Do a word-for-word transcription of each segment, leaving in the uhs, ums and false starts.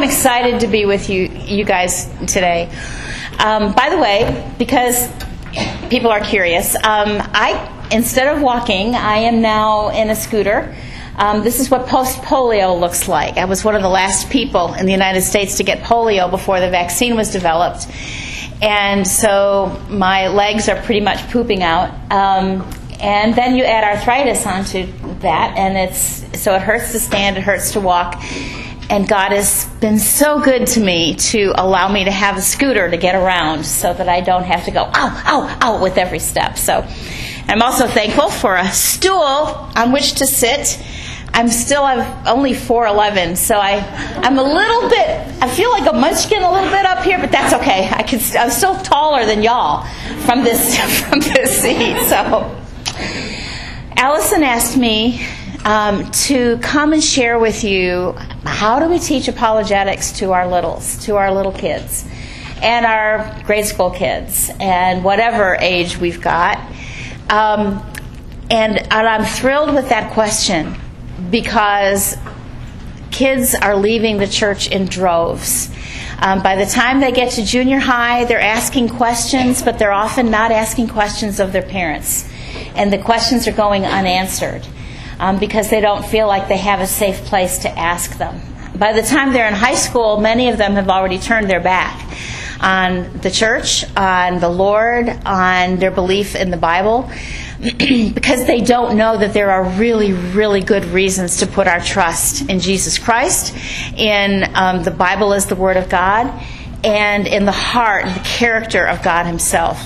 excited to be with you, you guys today. Um, by the way, because people are curious, um, I instead of walking, I am now in a scooter. Um, this is what post-polio looks like. I was one of the last people in the United States to get polio before the vaccine was developed. And so my legs are pretty much pooping out. Um, and then you add arthritis onto that, and it's so it hurts to stand, it hurts to walk. And God has been so good to me to allow me to have a scooter to get around so that I don't have to go, ow, ow, ow, with every step. So I'm also thankful for a stool on which to sit. I'm still I'm only four eleven, so I, I'm a little bit, I feel like a munchkin a little bit up here, but that's okay. I can, I'm still taller than y'all from this, from this seat. So Allison asked me um, to come and share with you how do we teach apologetics to our littles, to our little kids, and our grade school kids, and whatever age we've got. Um, and, and I'm thrilled with that question, because kids are leaving the church in droves. Um, by the time they get to junior high, they're asking questions, but they're often not asking questions of their parents. And the questions are going unanswered um, because they don't feel like they have a safe place to ask them. By the time they're in high school, many of them have already turned their back on the church, on the Lord, on their belief in the Bible, because they don't know that there are really, really good reasons to put our trust in Jesus Christ, in um, the Bible as the Word of God, and in the heart, the character of God Himself.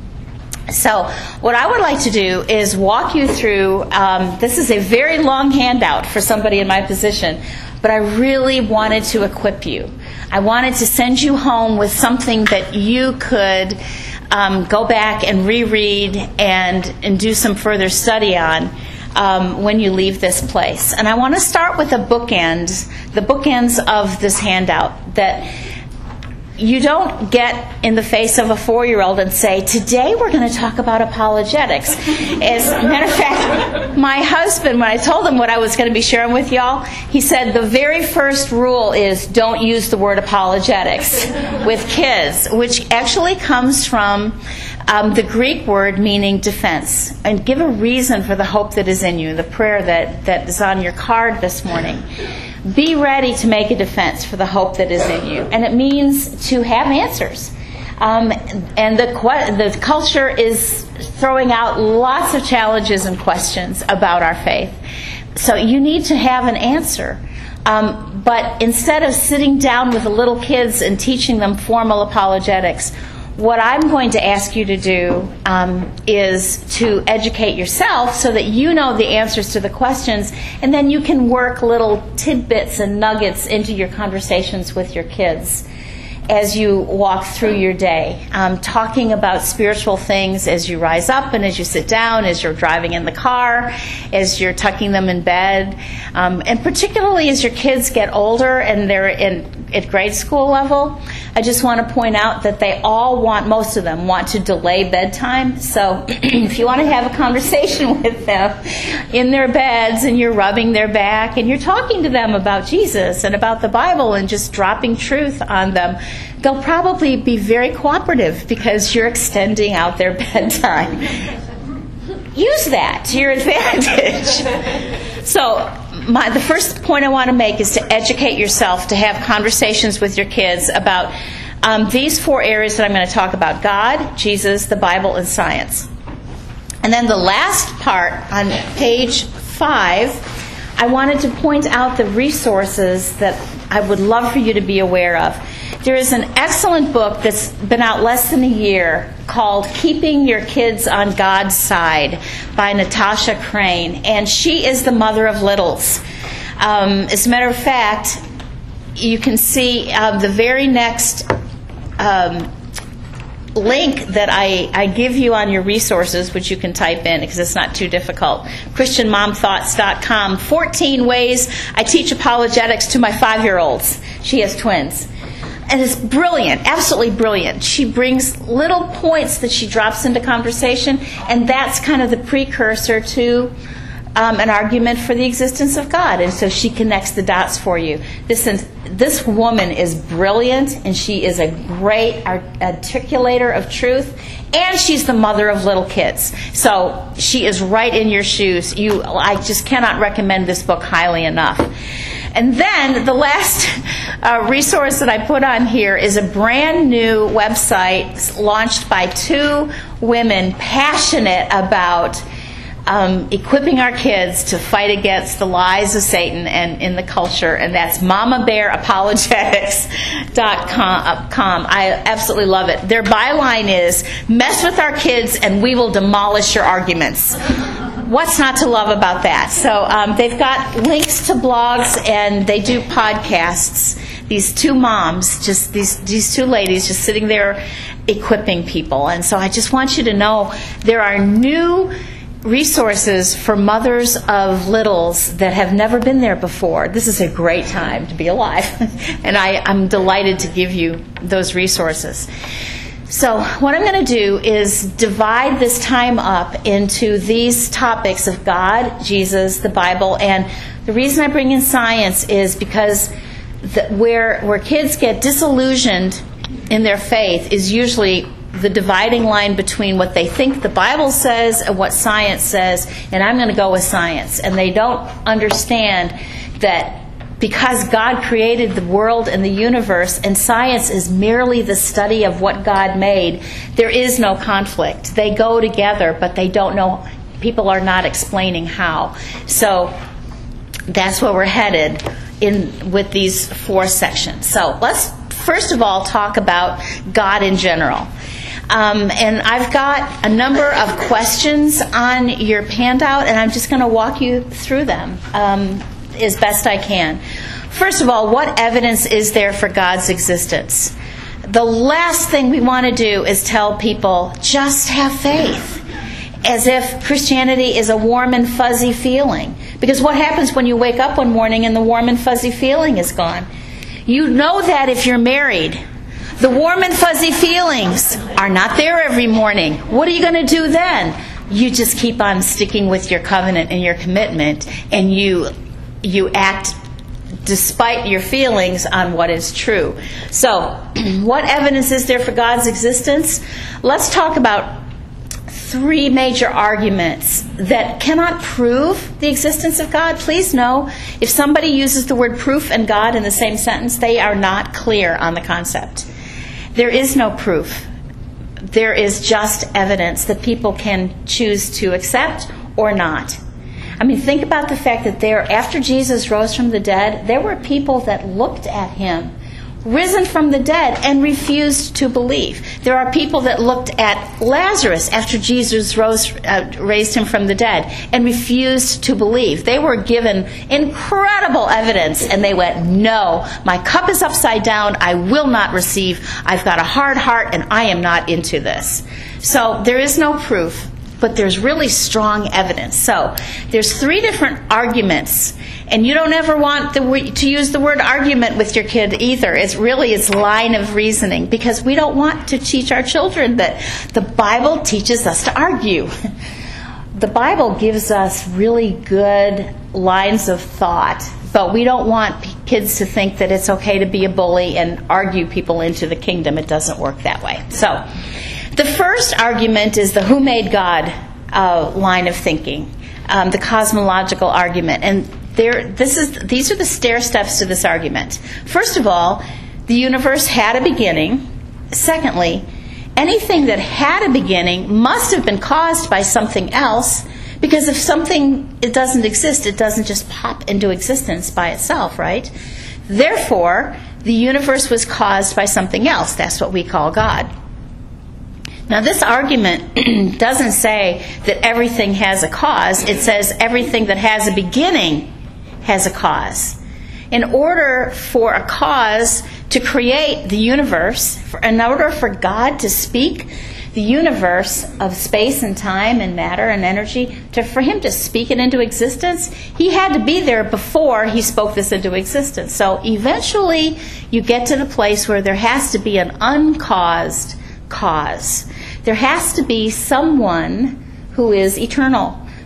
So what I would like to do is walk you through, um, this is a very long handout for somebody in my position, but I really wanted to equip you. I wanted to send you home with something that you could um, go back and reread and, and do some further study on um, when you leave this place. And I want to start with a bookend, the bookends of this handout, that you don't get in the face of a four-year-old and say, today we're going to talk about apologetics. As a matter of fact, my husband, when I told him what I was going to be sharing with y'all, he said the very first rule is don't use the word apologetics with kids, which actually comes from um, the Greek word meaning defense. And give a reason for the hope that is in you, the prayer that, that is on your card this morning. Be ready to make a defense for the hope that is in you. And it means to have answers. Um, and the the culture is throwing out lots of challenges and questions about our faith. So you need to have an answer. Um, but instead of sitting down with the little kids and teaching them formal apologetics, what I'm going to ask you to do um, is to educate yourself so that you know the answers to the questions, and then you can work little tidbits and nuggets into your conversations with your kids as you walk through your day, um, talking about spiritual things as you rise up and as you sit down, as you're driving in the car, as you're tucking them in bed, um, and particularly as your kids get older and they're in at grade school level. I just want to point out that they all want, most of them, want to delay bedtime. So if you want to have a conversation with them in their beds and you're rubbing their back and you're talking to them about Jesus and about the Bible and just dropping truth on them, they'll probably be very cooperative because you're extending out their bedtime. Use that to your advantage. So my, the first point I want to make is to educate yourself, to have conversations with your kids about um, these four areas that I'm going to talk about: God, Jesus, the Bible, and science. And then the last part on page five, I wanted to point out the resources that I would love for you to be aware of. There is an excellent book that's been out less than a year called Keeping Your Kids on God's Side by Natasha Crane, and she is the mother of littles. Um, as a matter of fact, you can see uh, the very next um, link that I, I give you on your resources, which you can type in because it's not too difficult, christian mom thoughts dot com, fourteen ways I teach apologetics to my five-year-olds. She has twins. And it's brilliant, absolutely brilliant. She brings little points that she drops into conversation, and that's kind of the precursor to um, an argument for the existence of God. And so she connects the dots for you. This, this woman is brilliant, and she is a great articulator of truth, and she's the mother of little kids. So she is right in your shoes. You, I just cannot recommend this book highly enough. And then the last uh, resource that I put on here is a brand new website launched by two women passionate about um, equipping our kids to fight against the lies of Satan and in the culture, and that's mama bear apologetics dot com. I absolutely love it. Their byline is, mess with our kids and we will demolish your arguments. What's not to love about that? So um, they've got links to blogs, and they do podcasts. These two moms, just these these two ladies, just sitting there equipping people. And so I just want you to know there are new resources for mothers of littles that have never been there before. This is a great time to be alive, and I, I'm delighted to give you those resources. So what I'm going to do is divide this time up into these topics of God, Jesus, the Bible, and the reason I bring in science is because the, where where kids get disillusioned in their faith is usually the dividing line between what they think the Bible says and what science says, and I'm going to go with science. And they don't understand that because God created the world and the universe, and science is merely the study of what God made, there is no conflict. They go together, but they don't know, people are not explaining how. So that's where we're headed in with these four sections. So let's first of all talk about God in general. Um, and I've got a number of questions on your handout, and I'm just going to walk you through them um, as best I can. First of all, what evidence is there for God's existence? The last thing we want to do is tell people, just have faith, as if Christianity is a warm and fuzzy feeling. Because what happens when you wake up one morning and the warm and fuzzy feeling is gone? You know that if you're married. The warm and fuzzy feelings are not there every morning. What are you going to do then? You just keep on sticking with your covenant and your commitment, and you you act despite your feelings on what is true. So, what evidence is there for God's existence? Let's talk about three major arguments that cannot prove the existence of God. Please know, if somebody uses the word proof and God in the same sentence, they are not clear on the concept. There is no proof. There is just evidence that people can choose to accept or not. I mean, think about the fact that there, after Jesus rose from the dead, there were people that looked at him, risen from the dead, and refused to believe. There are people that looked at Lazarus after Jesus rose, uh, raised him from the dead, and refused to believe. They were given incredible evidence, and they went, no, my cup is upside down, I will not receive, I've got a hard heart, and I am not into this. So there is no proof, but there's really strong evidence. So there's three different arguments, and you don't ever want the, to use the word argument with your kid either. It's really it's line of reasoning, because we don't want to teach our children that the Bible teaches us to argue. The Bible gives us really good lines of thought, but we don't want kids to think that it's okay to be a bully and argue people into the kingdom. It doesn't work that way. So the first argument is the who made God uh, line of thinking, um, the cosmological argument. And there, this is these are the stair steps to this argument. First of all, the universe had a beginning. Secondly, anything that had a beginning must have been caused by something else, because if something it doesn't exist, it doesn't just pop into existence by itself, right? Therefore, the universe was caused by something else. That's what we call God. Now, this argument doesn't say that everything has a cause. It says everything that has a beginning has a cause. In order for a cause to create the universe, in order for God to speak the universe of space and time and matter and energy, to, for him to speak it into existence, he had to be there before he spoke this into existence. So eventually you get to the place where there has to be an uncaused cause. There has to be someone who is eternal,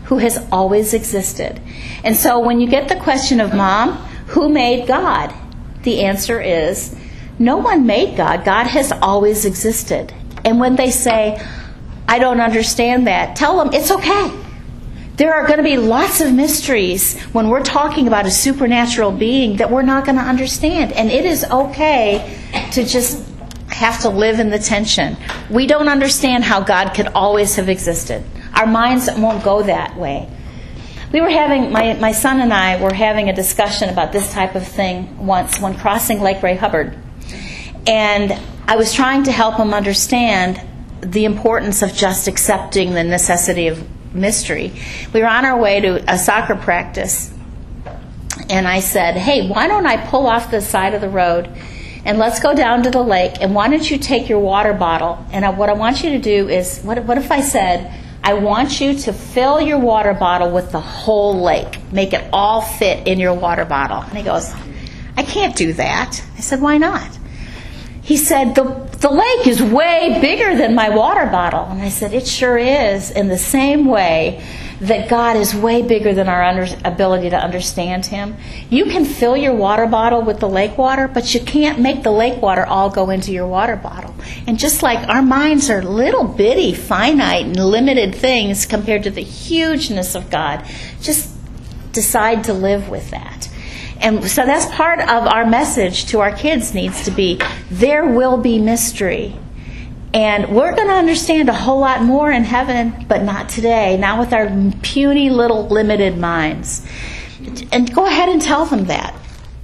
who has always existed. And so when you get the question of, Mom, who made God? The answer is, no one made God. God has always existed. And when they say, I don't understand that, tell them it's okay. There are going to be lots of mysteries when we're talking about a supernatural being that we're not going to understand. And it is okay to just have to live in the tension. We don't understand how God could always have existed. Our minds won't go that way. We were having, my, my son and I were having a discussion about this type of thing once when crossing Lake Ray Hubbard. And I was trying to help him understand the importance of just accepting the necessity of mystery. We were on our way to a soccer practice, and I said, hey, why don't I pull off the side of the road and let's go down to the lake, and why don't you take your water bottle, and I, what I want you to do is, what, what if I said, I want you to fill your water bottle with the whole lake, make it all fit in your water bottle. And he goes, I can't do that. I said, why not? He said, the, the lake is way bigger than my water bottle. And I said, it sure is, in the same way that God is way bigger than our under, ability to understand Him. You can fill your water bottle with the lake water, but you can't make the lake water all go into your water bottle. And just like our minds are little bitty, finite, and limited things compared to the hugeness of God, just decide to live with that. And so that's part of our message to our kids needs to be, there will be mystery. And we're going to understand a whole lot more in heaven, but not today, not with our puny little limited minds. And go ahead and tell them that.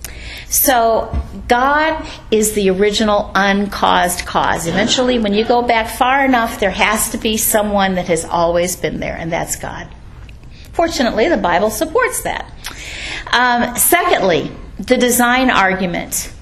So God is the original uncaused cause. Eventually, when you go back far enough, there has to be someone that has always been there, and that's God. Fortunately, the Bible supports that. Um, secondly, the design argument.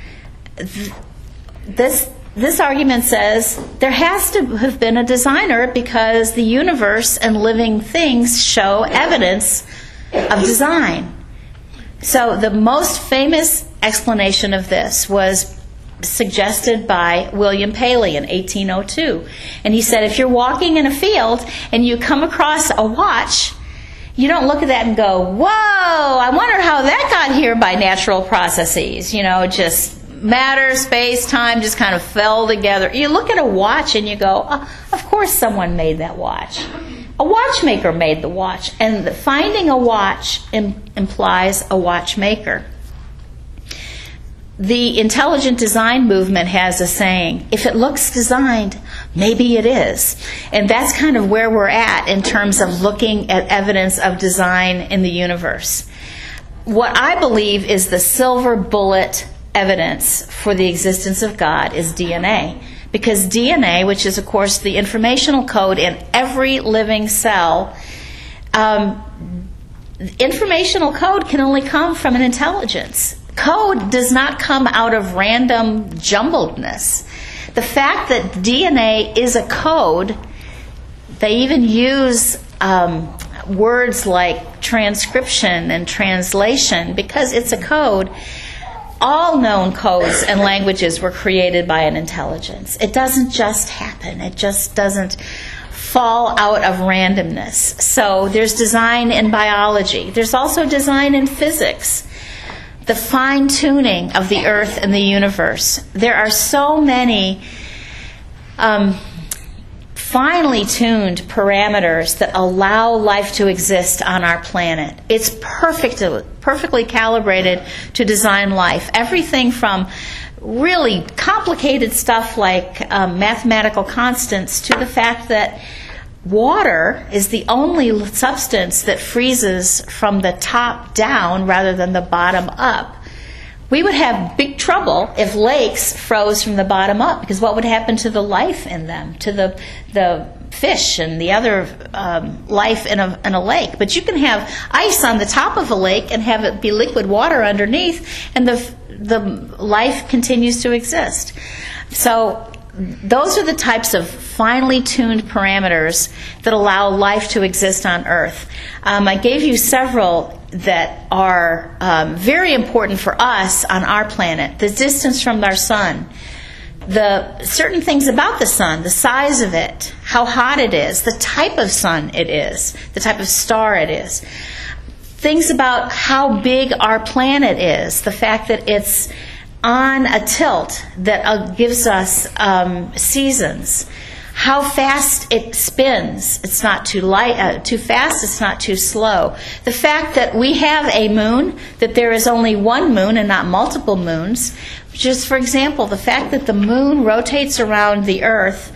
This this argument says there has to have been a designer because the universe and living things show evidence of design. So the most famous explanation of this was suggested by William Paley in eighteen oh two. And he said, if you're walking in a field and you come across a watch, you don't look at that and go, whoa, I wonder how that got here by natural processes. You know, just matter, space, time just kind of fell together. You look at a watch and you go, oh, of course someone made that watch. A watchmaker made the watch. And finding a watch im- implies a watchmaker. The intelligent design movement has a saying, if it looks designed, maybe it is. And that's kind of where we're at in terms of looking at evidence of design in the universe. What I believe is the silver bullet evidence for the existence of God is D N A. Because D N A, which is, of course, the informational code in every living cell, um, informational code can only come from an intelligence. Code does not come out of random jumbledness. The fact that D N A is a code, they even use um, words like transcription and translation because it's a code. All known codes and languages were created by an intelligence. It doesn't just happen. It just doesn't fall out of randomness. So there's design in biology. There's also design in physics. The fine-tuning of the earth and the universe. There are so many um, finely tuned parameters that allow life to exist on our planet. It's perfect, perfectly calibrated to design life. Everything from really complicated stuff like um, mathematical constants to the fact that water is the only substance that freezes from the top down rather than the bottom up. We would have big trouble if lakes froze from the bottom up, because what would happen to the life in them, to the the fish and the other um, life in a, in a lake? But you can have ice on the top of a lake and have it be liquid water underneath, and the the life continues to exist. So those are the types of finely tuned parameters that allow life to exist on Earth. Um, I gave you several that are um, very important for us on our planet. The distance from our sun, the certain things about the sun, the size of it, how hot it is, the type of sun it is, the type of star it is. Things about how big our planet is, the fact that it's on a tilt that uh, gives us um, seasons, how fast it spins. It's not too light, uh, too fast. It's not too slow. The fact that we have a moon, that there is only one moon and not multiple moons. Just for example, the fact that the moon rotates around the Earth,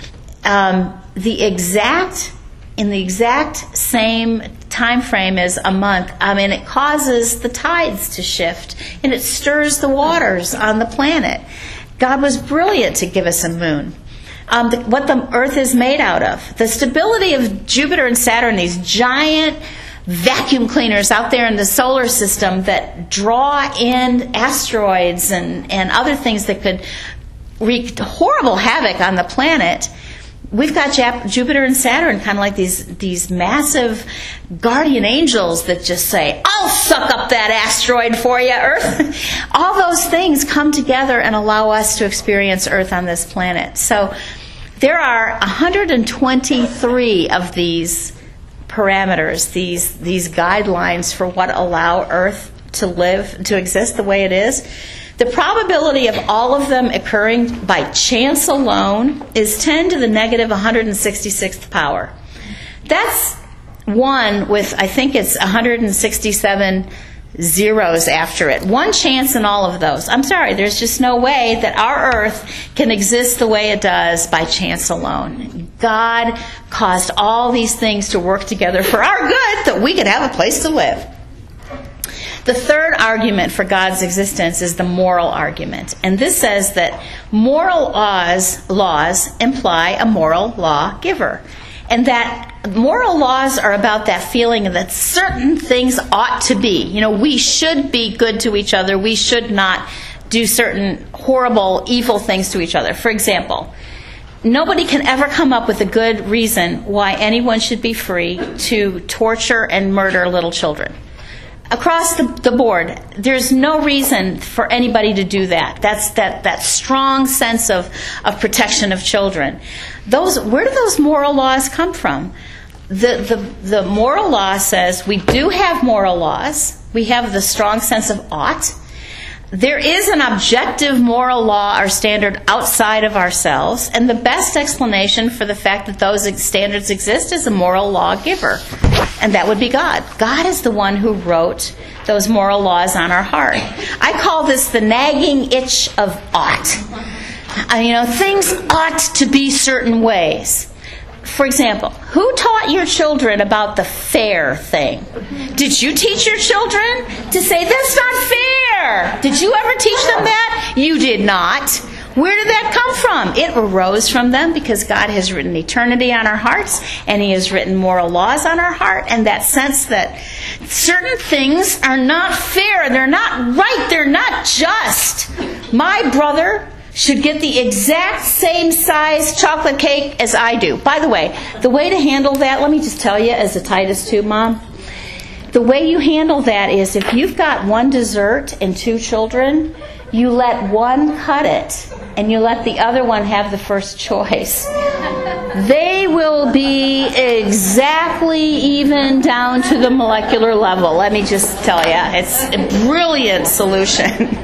um, the exact in the exact same time frame as a month. I mean, it causes the tides to shift, and it stirs the waters on the planet. God was brilliant to give us a moon. Um, the, what the Earth is made out of. The stability of Jupiter and Saturn, these giant vacuum cleaners out there in the solar system that draw in asteroids and, and other things that could wreak horrible havoc on the planet. We've got Jap- Jupiter and Saturn, kind of like these these massive guardian angels that just say, I'll suck up that asteroid for you, Earth. All those things come together and allow us to experience Earth on this planet. So there are one hundred twenty-three of these parameters, these these guidelines for what allow Earth to live, to exist the way it is. The probability of all of them occurring by chance alone is ten to the negative one hundred sixty-sixth power. That's one with, I think it's one hundred sixty-seven zeros after it. One chance in all of those. I'm sorry, there's just no way that our Earth can exist the way it does by chance alone. God caused all these things to work together for our good that we could have a place to live. The third argument for God's existence is the moral argument. And this says that moral laws, laws imply a moral law giver. And that moral laws are about that feeling that certain things ought to be. You know, we should be good to each other. We should not do certain horrible, evil things to each other. For example, nobody can ever come up with a good reason why anyone should be free to torture and murder little children. Across the, the board, there's no reason for anybody to do that. That's that, that strong sense of, of protection of children. Those, where do those moral laws come from? The, the, the moral law says we do have moral laws. We have the strong sense of ought. There is an objective moral law or standard outside of ourselves, and the best explanation for the fact that those standards exist is a moral law giver, and that would be God. God is the one who wrote those moral laws on our heart. I call this the nagging itch of ought. Uh, you know, things ought to be certain ways. For example, who taught your children about the fair thing? Did you teach your children to say, that's not fair? Did you ever teach them that? You did not. Where did that come from? It arose from them because God has written eternity on our hearts, and He has written moral laws on our heart, and that sense that certain things are not fair, they're not right, they're not just. My brother should get the exact same size chocolate cake as I do. By the way, the way to handle that, let me just tell you as a Titus two mom, the way you handle that is if you've got one dessert and two children, you let one cut it and you let the other one have the first choice. They will be exactly even down to the molecular level. Let me just tell you, it's a brilliant solution.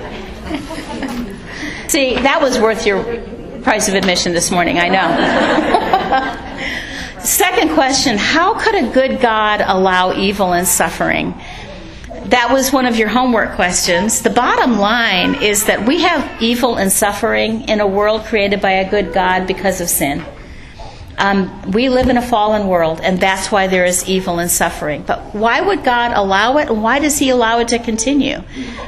See, that was worth your price of admission this morning, I know. Second question, how could a good God allow evil and suffering? That was one of your homework questions. The bottom line is that we have evil and suffering in a world created by a good God because of sin. Um, we live in a fallen world, and that's why there is evil and suffering. But why would God allow it, and why does He allow it to continue?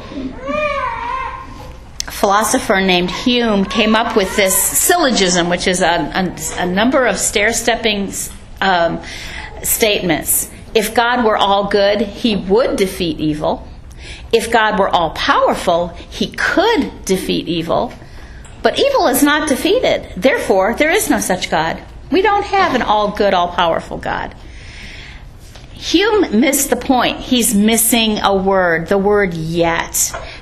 A philosopher named Hume came up with this syllogism, which is a, a, a number of stair-stepping um, statements. If God were all good, He would defeat evil. If God were all powerful, He could defeat evil. But evil is not defeated. Therefore, there is no such God. We don't have an all-good, all-powerful God. Hume missed the point. He's missing a word, the word yet.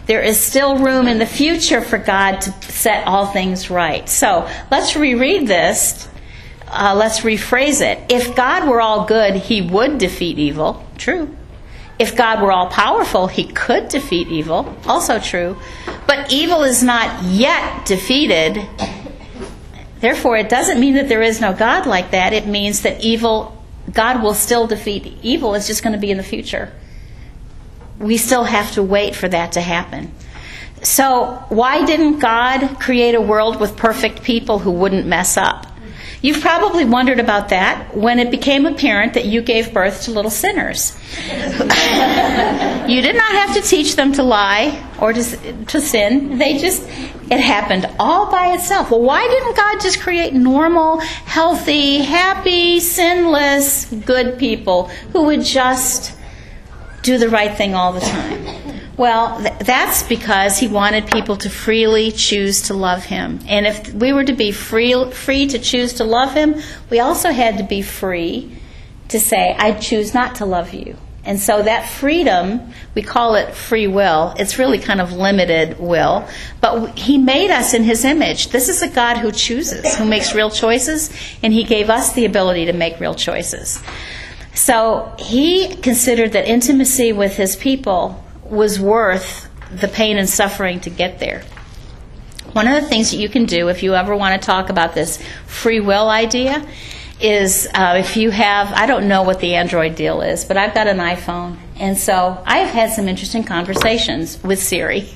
there is still room in the future for God to set all things right. So let's reread this. Uh, let's rephrase it. If God were all good, he would defeat evil. True. If God were all powerful, he could defeat evil. Also true. But evil is not yet defeated. Therefore, it doesn't mean that there is no God like that. It means that evil, God will still defeat evil. It's just going to be in the future. We still have to wait for that to happen. So why didn't God create a world with perfect people who wouldn't mess up? You've probably wondered about that when it became apparent that you gave birth to little sinners. You did not have to teach them to lie or to, to sin. They just, it happened all by itself. Well, why didn't God just create normal, healthy, happy, sinless, good people who would just do the right thing all the time? Well, th- that's because he wanted people to freely choose to love him. And if we were to be free, free to choose to love him, we also had to be free to say, I choose not to love you. And so that freedom, we call it free will. It's really kind of limited will. But he made us in his image. This is a God who chooses, who makes real choices, and he gave us the ability to make real choices. So he considered that intimacy with his people was worth the pain and suffering to get there. One of the things that you can do if you ever want to talk about this free will idea is uh, if you have, I don't know what the Android deal is, but I've got an iPhone, and so I've had some interesting conversations with Siri.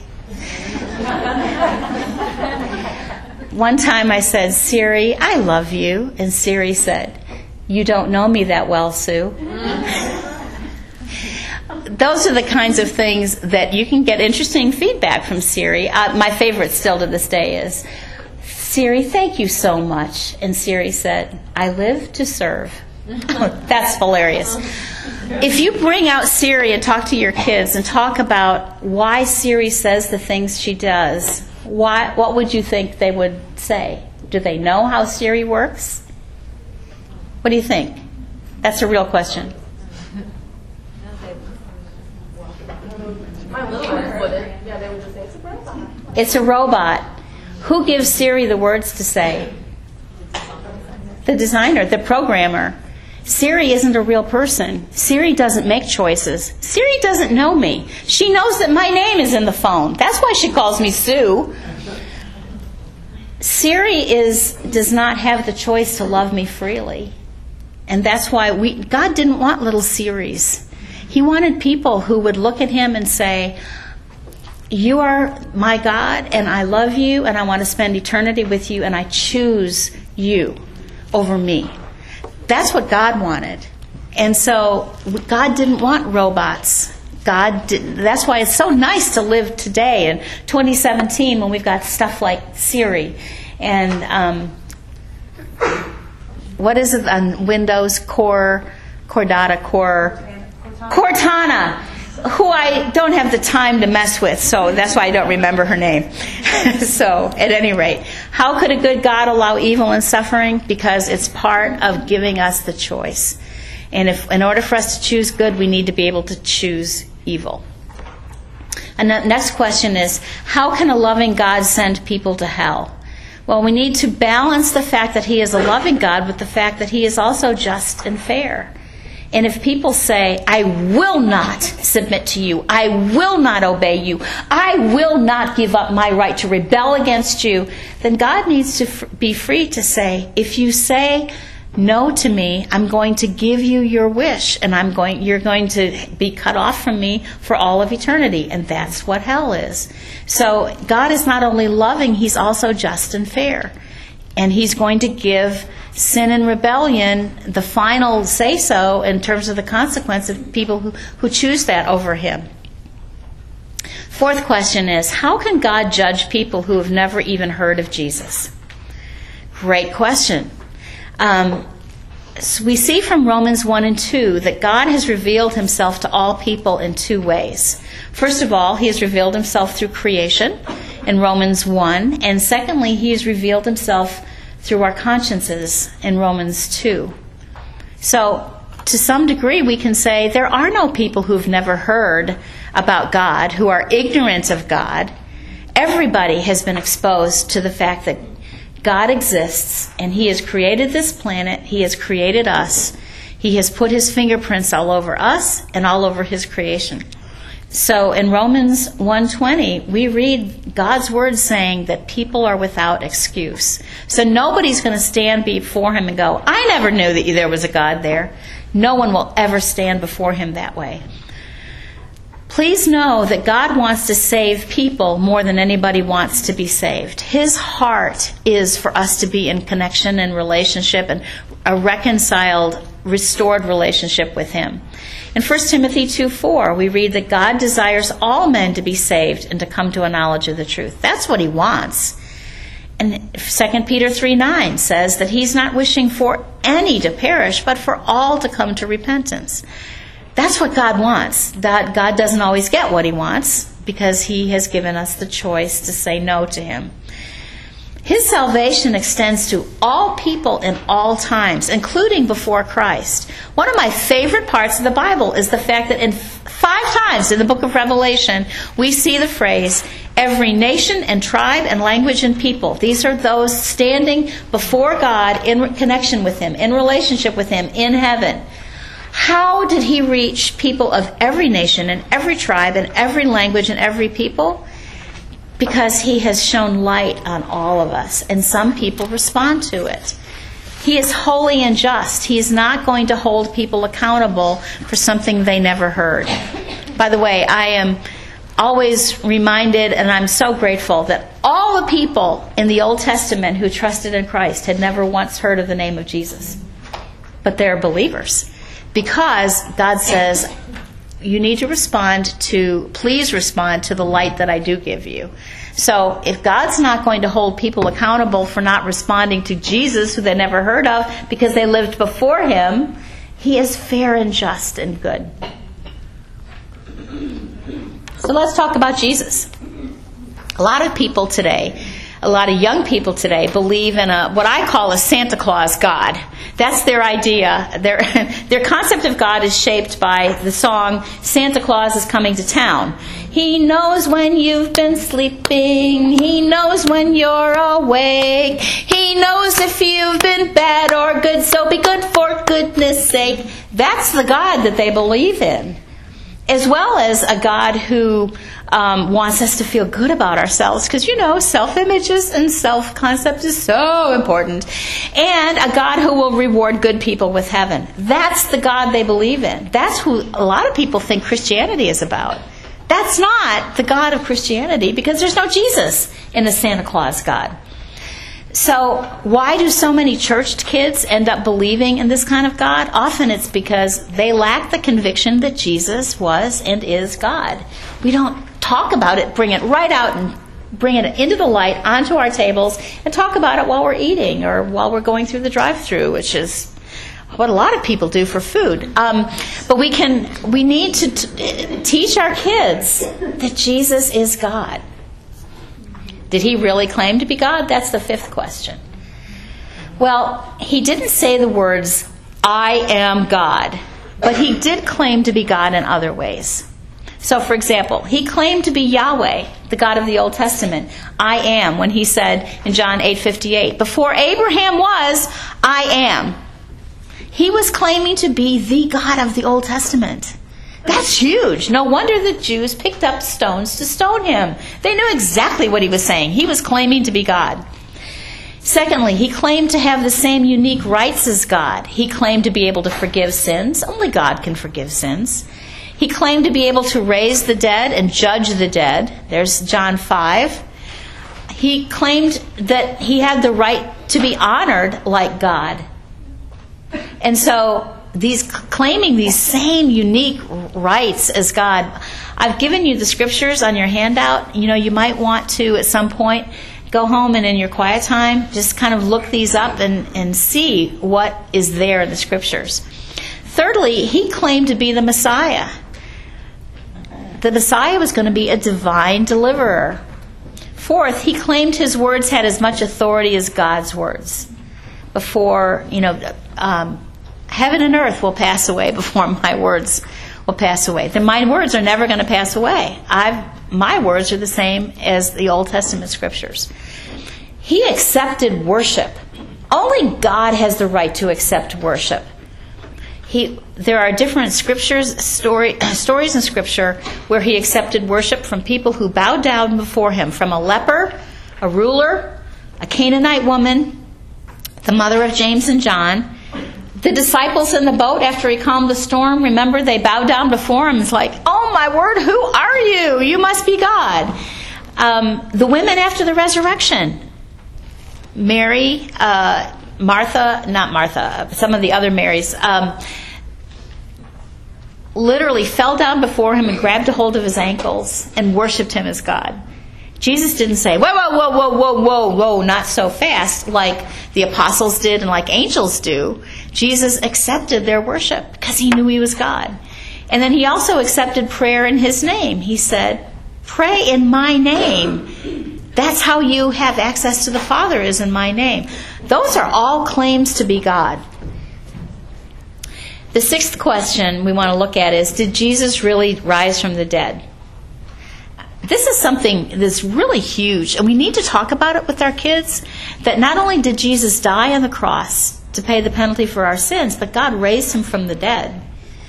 One time I said, Siri, I love you, and Siri said, you don't know me that well, Sue. Those are the kinds of things that you can get interesting feedback from Siri. Uh, my favorite still to this day is, Siri, thank you so much. And Siri said, I live to serve. That's hilarious. If you bring out Siri and talk to your kids and talk about why Siri says the things she does, why, what would you think they would say? Do they know how Siri works? What do you think? That's a real question. My little ones wouldn't. Yeah, they would just say, it's a robot. It's a robot. Who gives Siri the words to say? The designer, the programmer. Siri isn't a real person. Siri doesn't make choices. Siri doesn't know me. She knows that my name is in the phone. That's why she calls me Sue. Siri is does not have the choice to love me freely. And that's why we God didn't want little Siris. He wanted people who would look at him and say, you are my God, and I love you, and I want to spend eternity with you, and I choose you over me. That's what God wanted. And so God didn't want robots. God didn't. That's why it's so nice to live today in twenty seventeen when we've got stuff like Siri and um, what is it on Windows? Core, Cordata, Core, Cortana, who I don't have the time to mess with, so that's why I don't remember her name. So, at any rate, how could a good God allow evil and suffering? Because it's part of giving us the choice. And if, in order for us to choose good, we need to be able to choose evil. And the next question is, how can a loving God send people to hell? Well, we need to balance the fact that he is a loving God with the fact that he is also just and fair. And if people say, I will not submit to you, I will not obey you, I will not give up my right to rebel against you, then God needs to f- be free to say, if you say no to me, I'm going to give you your wish, and I'm going, you're going to be cut off from me for all of eternity. And that's what hell is. So God is not only loving, he's also just and fair. And he's going to give sin and rebellion the final say-so in terms of the consequence of people who, who choose that over him. Fourth question is, how can God judge people who have never even heard of Jesus? Great question. Um, so we see from Romans one and two that God has revealed himself to all people in two ways. First of all, he has revealed himself through creation in Romans one, and secondly, he has revealed himself through our consciences in Romans two. So to some degree, we can say there are no people who've never heard about God, who are ignorant of God. Everybody has been exposed to the fact that God exists, and He has created this planet. He has created us. He has put His fingerprints all over us and all over His creation. So in Romans one twenty, we read God's word saying that people are without excuse. So nobody's going to stand before Him and go, I never knew that there was a God there. No one will ever stand before Him that way. Please know that God wants to save people more than anybody wants to be saved. His heart is for us to be in connection and relationship and a reconciled, restored relationship with Him. In First Timothy two four, we read that God desires all men to be saved and to come to a knowledge of the truth. That's what He wants. And Second Peter three nine says that He's not wishing for any to perish, but for all to come to repentance. That's what God wants. That God doesn't always get what He wants because He has given us the choice to say no to Him. His salvation extends to all people in all times, including before Christ. One of my favorite parts of the Bible is the fact that in five times in the book of Revelation, we see the phrase, every nation and tribe and language and people. These are those standing before God in connection with Him, in relationship with Him, in heaven. How did He reach people of every nation and every tribe and every language and every people? Because He has shown light on all of us, and some people respond to it. He is holy and just. He is not going to hold people accountable for something they never heard. By the way, I am always reminded, and I'm so grateful, that all the people in the Old Testament who trusted in Christ had never once heard of the name of Jesus. But they're believers. Because God says, you need to respond to, please respond to the light that I do give you. So if God's not going to hold people accountable for not responding to Jesus, who they never heard of, because they lived before Him, He is fair and just and good. So let's talk about Jesus. A lot of people today, a lot of young people today believe in a what I call a Santa Claus God. That's their idea. Their their concept of God is shaped by the song Santa Claus is Coming to Town. He knows when you've been sleeping. He knows when you're awake. He knows if you've been bad or good, so be good for goodness sake. That's the God that they believe in. As well as a God who um, wants us to feel good about ourselves. Because, you know, self-images and self-concept is so important. And a God who will reward good people with heaven. That's the God they believe in. That's who a lot of people think Christianity is about. That's not the God of Christianity, because there's no Jesus in the Santa Claus God. So why do so many church kids end up believing in this kind of God? Often it's because they lack the conviction that Jesus was and is God. We don't talk about it, bring it right out and bring it into the light onto our tables and talk about it while we're eating or while we're going through the drive-thru, which is what a lot of people do for food. Um, but we can, we need to t- teach our kids that Jesus is God. Did He really claim to be God? That's the fifth question. Well, He didn't say the words, I am God, but He did claim to be God in other ways. So, for example, He claimed to be Yahweh, the God of the Old Testament. I am, when He said in John eight fifty-eight, before Abraham was, I am. He was claiming to be the God of the Old Testament. That's huge. No wonder the Jews picked up stones to stone Him. They knew exactly what He was saying. He was claiming to be God. Secondly, He claimed to have the same unique rights as God. He claimed to be able to forgive sins. Only God can forgive sins. He claimed to be able to raise the dead and judge the dead. There's John five. He claimed that He had the right to be honored like God. And so these claiming these same unique rights as God. I've given you the scriptures on your handout. You know, you might want to at some point go home and in your quiet time just kind of look these up and, and see what is there in the scriptures. Thirdly, He claimed to be the Messiah. The Messiah was going to be a divine deliverer. Fourth, He claimed His words had as much authority as God's words. Before, you know, um, heaven and earth will pass away before my words will pass away. Then my words are never going to pass away. I've, my words are the same as the Old Testament scriptures. He accepted worship. Only God has the right to accept worship. He, there are different scriptures, story, stories in Scripture where he accepted worship from people who bowed down before him, from a leper, a ruler, a Canaanite woman, the mother of James and John. The disciples in the boat after he calmed the storm, remember, they bowed down before him. It's like, oh my word, who are you? You must be God. Um, the women after the resurrection, Mary, uh, Martha, not Martha, some of the other Marys, um, literally fell down before him and grabbed a hold of his ankles and worshipped him as God. Jesus didn't say, whoa, whoa, whoa, whoa, whoa, whoa, whoa, not so fast, like the apostles did and like angels do. Jesus accepted their worship because he knew he was God. And then he also accepted prayer in his name. He said, pray in my name. That's how you have access to the Father, is in my name. Those are all claims to be God. The sixth question we want to look at is, did Jesus really rise from the dead? This is something that's really huge, and we need to talk about it with our kids, that not only did Jesus die on the cross to pay the penalty for our sins, but God raised him from the dead.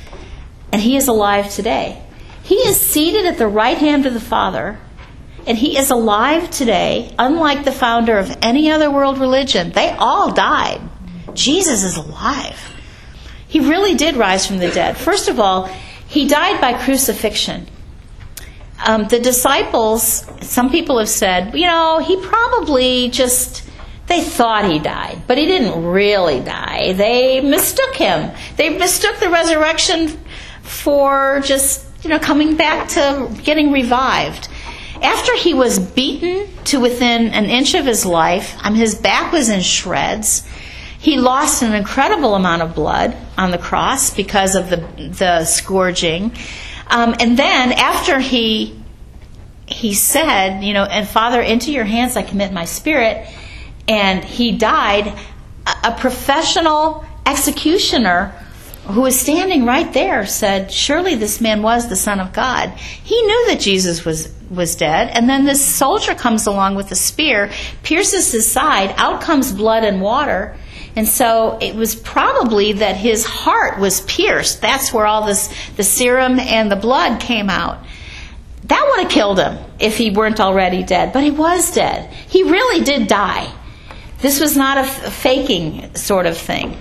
And he is alive today. He is seated at the right hand of the Father, and he is alive today, unlike the founder of any other world religion. They all died. Jesus is alive. He really did rise from the dead. First of all, he died by crucifixion. Um, the disciples, some people have said, you know, he probably just, they thought he died, but he didn't really die. They mistook him. They mistook the resurrection for just, you know, coming back to getting revived. After he was beaten to within an inch of his life, um, his back was in shreds. He lost an incredible amount of blood on the cross because of the the scourging. Um, and then after he he said, you know, and Father, into your hands I commit my spirit, and he died, a, a professional executioner who was standing right there said, surely this man was the Son of God. He knew that Jesus was, was dead, and then this soldier comes along with a spear, pierces his side, out comes blood and water. And so it was probably that his heart was pierced. That's where all this, the serum and the blood came out. That would have killed him if he weren't already dead. But he was dead. He really did die. This was not a f- faking sort of thing.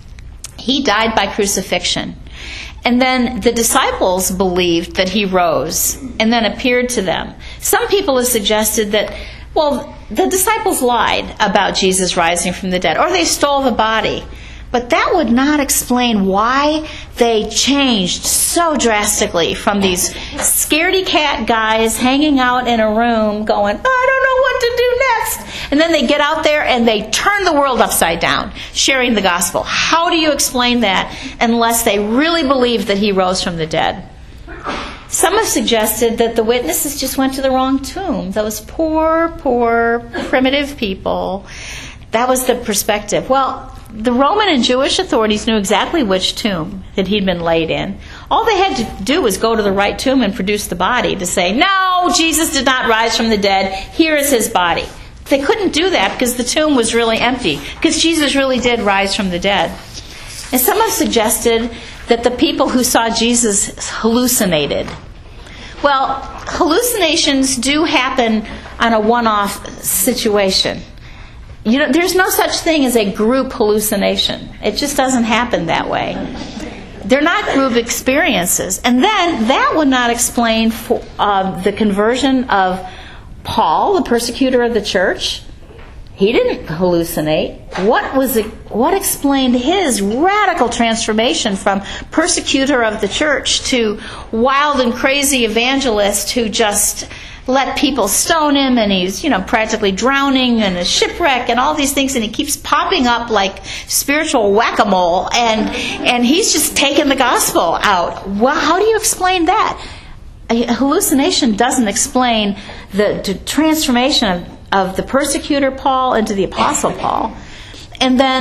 He died by crucifixion. And then the disciples believed that he rose and then appeared to them. Some people have suggested that, well, the disciples lied about Jesus rising from the dead, or they stole the body. But that would not explain why they changed so drastically from these scaredy cat guys hanging out in a room going, oh, I don't know what to do next. And then they get out there and they turn the world upside down, sharing the gospel. How do you explain that unless they really believe that he rose from the dead? Some have suggested that the witnesses just went to the wrong tomb. Those poor, poor, primitive people. That was the perspective. Well, the Roman and Jewish authorities knew exactly which tomb that he'd been laid in. All they had to do was go to the right tomb and produce the body to say, no, Jesus did not rise from the dead. Here is his body. They couldn't do that because the tomb was really empty, because Jesus really did rise from the dead. And some have suggested that the people who saw Jesus hallucinated. Well, hallucinations do happen on a one-off situation. You know, there's no such thing as a group hallucination. It just doesn't happen that way. They're not group experiences. And then that would not explain for, uh, the conversion of Paul, the persecutor of the church. He didn't hallucinate. What was it, what explained his radical transformation from persecutor of the church to wild and crazy evangelist who just let people stone him, and he's, you know, practically drowning and a shipwreck and all these things, and he keeps popping up like spiritual whack-a-mole, and and he's just taking the gospel out. Well, how do you explain that? A hallucination doesn't explain the, the transformation of, of the persecutor Paul into the apostle Paul. And then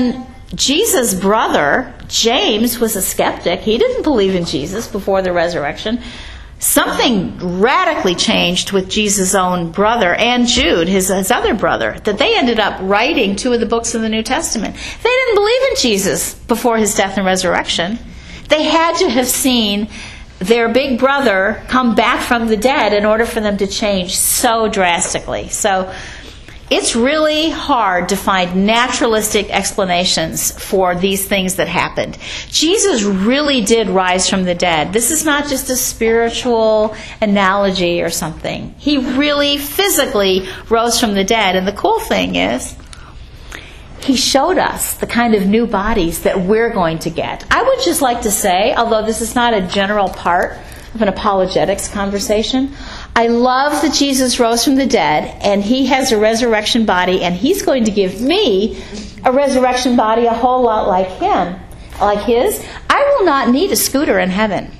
Jesus' brother, James, was a skeptic. He didn't believe in Jesus before the resurrection. Something radically changed with Jesus' own brother and Jude, his, his other brother, that they ended up writing two of the books of the New Testament. They didn't believe in Jesus before his death and resurrection. They had to have seen their big brother come back from the dead in order for them to change so drastically. So it's really hard to find naturalistic explanations for these things that happened. Jesus really did rise from the dead. This is not just a spiritual analogy or something. He really physically rose from the dead. And the cool thing is, he showed us the kind of new bodies that we're going to get. I would just like to say, although this is not a general part of an apologetics conversation, I love that Jesus rose from the dead and he has a resurrection body, and he's going to give me a resurrection body a whole lot like him, like his. I will not need a scooter in heaven.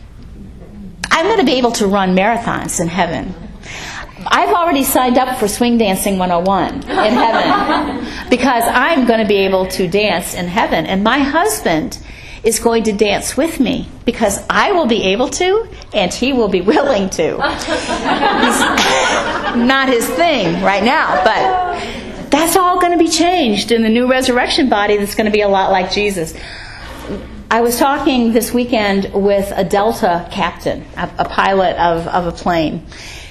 I'm going to be able to run marathons in heaven. I've already signed up for Swing Dancing one oh one in heaven because I'm going to be able to dance in heaven. And my husband is going to dance with me because I will be able to and he will be willing to. He's not his thing right now, but that's all going to be changed in the new resurrection body that's going to be a lot like Jesus. I was talking this weekend with a Delta captain, a, a pilot of, of a plane,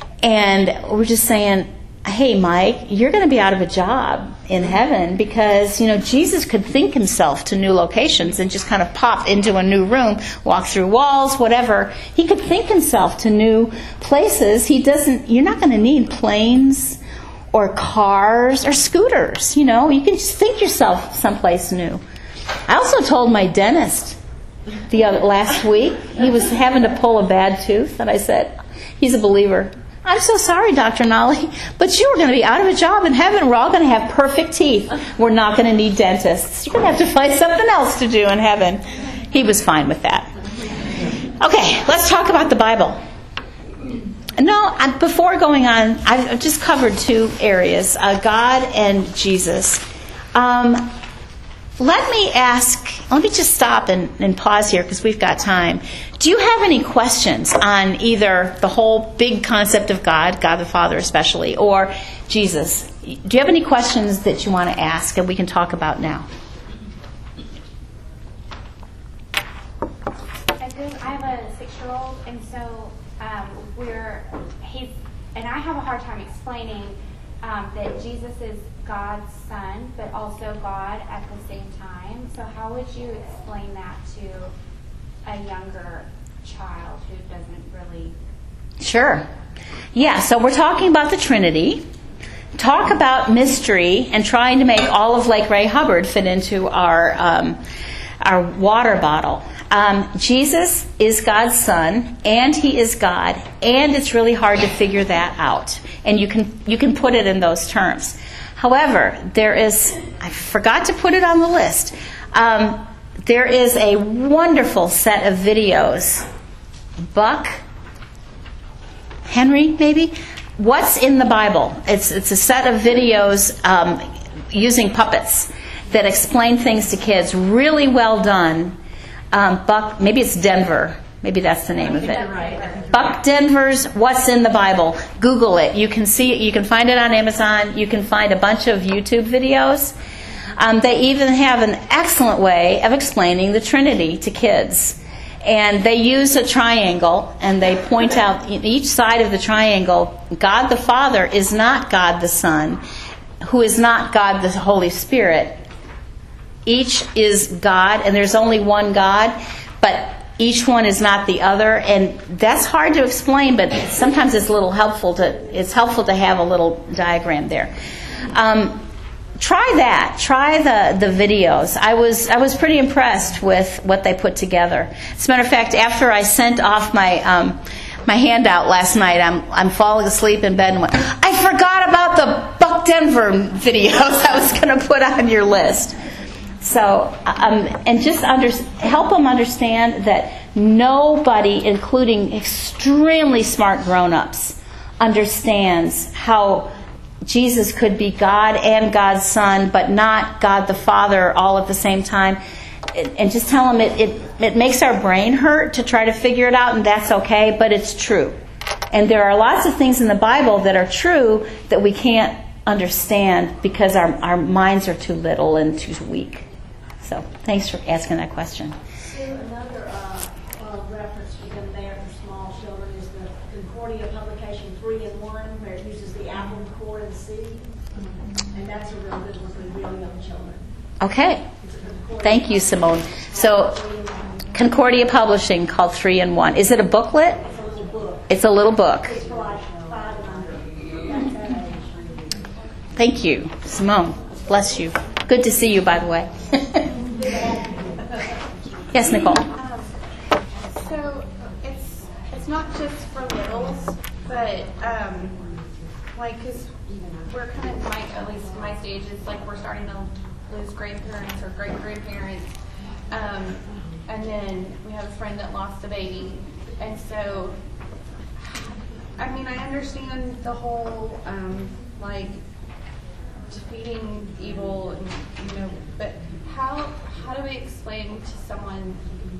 and we're just saying, hey, Mike, you're going to be out of a job in heaven because, you know, Jesus could think himself to new locations and just kind of pop into a new room, walk through walls, whatever. He could think himself to new places. He doesn't, you're not going to need planes or cars or scooters, you know. You can just think yourself someplace new. I also told my dentist the other, last week, he was having to pull a bad tooth, and I said, he's a believer. I'm so sorry, Doctor Nolly, but you are going to be out of a job in heaven. We're all going to have perfect teeth. We're not going to need dentists. You're going to have to find something else to do in heaven. He was fine with that. Okay, let's talk about the Bible. No, before going on, I've just covered two areas, uh, God and Jesus. Um, let me ask, let me just stop and, and pause here because we've got time. Do you have any questions on either the whole big concept of God, God the Father especially, or Jesus? Do you have any questions that you want to ask and we can talk about now? I do. I have a six-year-old, and so um, we're he's and I have a hard time explaining um, that Jesus is God's son, but also God at the same time. So how would you explain that to a younger child who doesn't really... Sure. Yeah, so we're talking about the Trinity. Talk about mystery and trying to make all of Lake Ray Hubbard fit into our um, our water bottle. Um, Jesus is God's son, and he is God, and it's really hard to figure that out. And you can you can put it in those terms. However, there is, I forgot to put it on the list, um, there is a wonderful set of videos. Buck Henry, maybe? What's in the Bible? It's it's a set of videos um, using puppets that explain things to kids. Really well done. Um, Buck, maybe it's Denver. Maybe that's the name of it. Right. Buck Denver's What's in the Bible. Google it. You can see it. You can find it on Amazon. You can find a bunch of YouTube videos. Um, they even have an excellent way of explaining the Trinity to kids. And they use a triangle, and they point out each side of the triangle, God the Father is not God the Son, who is not God the Holy Spirit. Each is God, and there's only one God, but each one is not the other, and that's hard to explain, but sometimes it's a little helpful to it's helpful to have a little diagram there. Um, try that. Try the, the videos. I was I was pretty impressed with what they put together. As a matter of fact, after I sent off my um, my handout last night, I'm I'm falling asleep in bed and went, I forgot about the Buck Denver videos I was going to put on your list. So, um, and just under, help them understand that nobody, including extremely smart grown-ups, understands how Jesus could be God and God's Son, but not God the Father all at the same time. And just tell them it, it, it makes our brain hurt to try to figure it out, and that's okay, but it's true. And there are lots of things in the Bible that are true that we can't understand because our, our minds are too little and too weak. So thanks for asking that question. So another uh, uh, reference you can there for small children is the Concordia publication three in one, where it uses the apple, the core, and the seed. And that's a real good one for the real young children. Okay. Thank you, Simone. So, Concordia Publishing called Three in One. Is it a booklet? It's a little book. It's a little book. It's for like five and under. That's that age. Thank you, Simone. Bless you. Good to see you, by the way. Yes, Nicole. Um, so it's it's not just for littles, but um, like because we're kind of my at least my stage is like we're starting to lose grandparents or great grandparents, um, and then we have a friend that lost a baby, and so I mean I understand the whole um, like defeating evil, and, you know, but how how do we explain to someone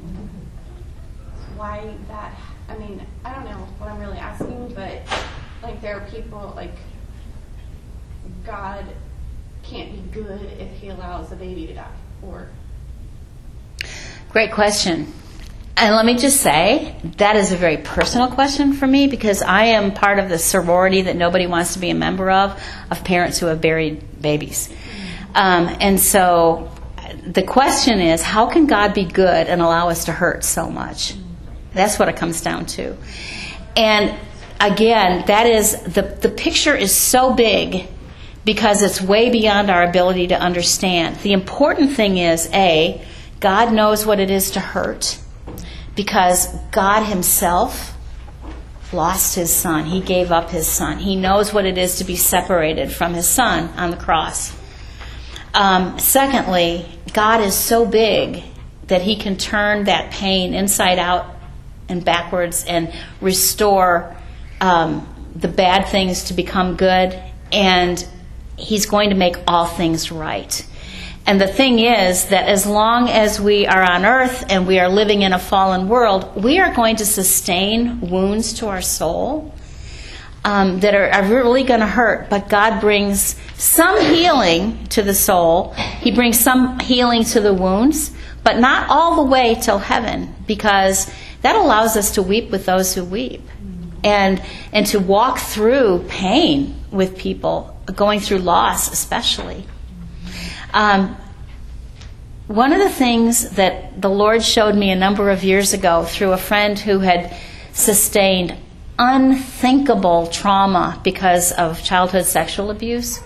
why that? I mean, I don't know what I'm really asking, but like there are people like God can't be good if he allows a baby to die, or Great question. And let me just say, that is a very personal question for me because I am part of the sorority that nobody wants to be a member of, of parents who have buried babies. Um, and so the question is, how can God be good and allow us to hurt so much? That's what it comes down to. And again, that is, the, the picture is so big because it's way beyond our ability to understand. The important thing is, A, God knows what it is to hurt because God himself lost his son. He gave up his son. He knows what it is to be separated from his son on the cross. Um, secondly, God is so big that he can turn that pain inside out and backwards and restore um, the bad things to become good, and he's going to make all things right. And the thing is that as long as we are on earth and we are living in a fallen world, we are going to sustain wounds to our soul um, that are, are really going to hurt. But God brings some healing to the soul. He brings some healing to the wounds, but not all the way till heaven, because that allows us to weep with those who weep and and to walk through pain with people, going through loss especially. Um, one of the things that the Lord showed me a number of years ago through a friend who had sustained unthinkable trauma because of childhood sexual abuse,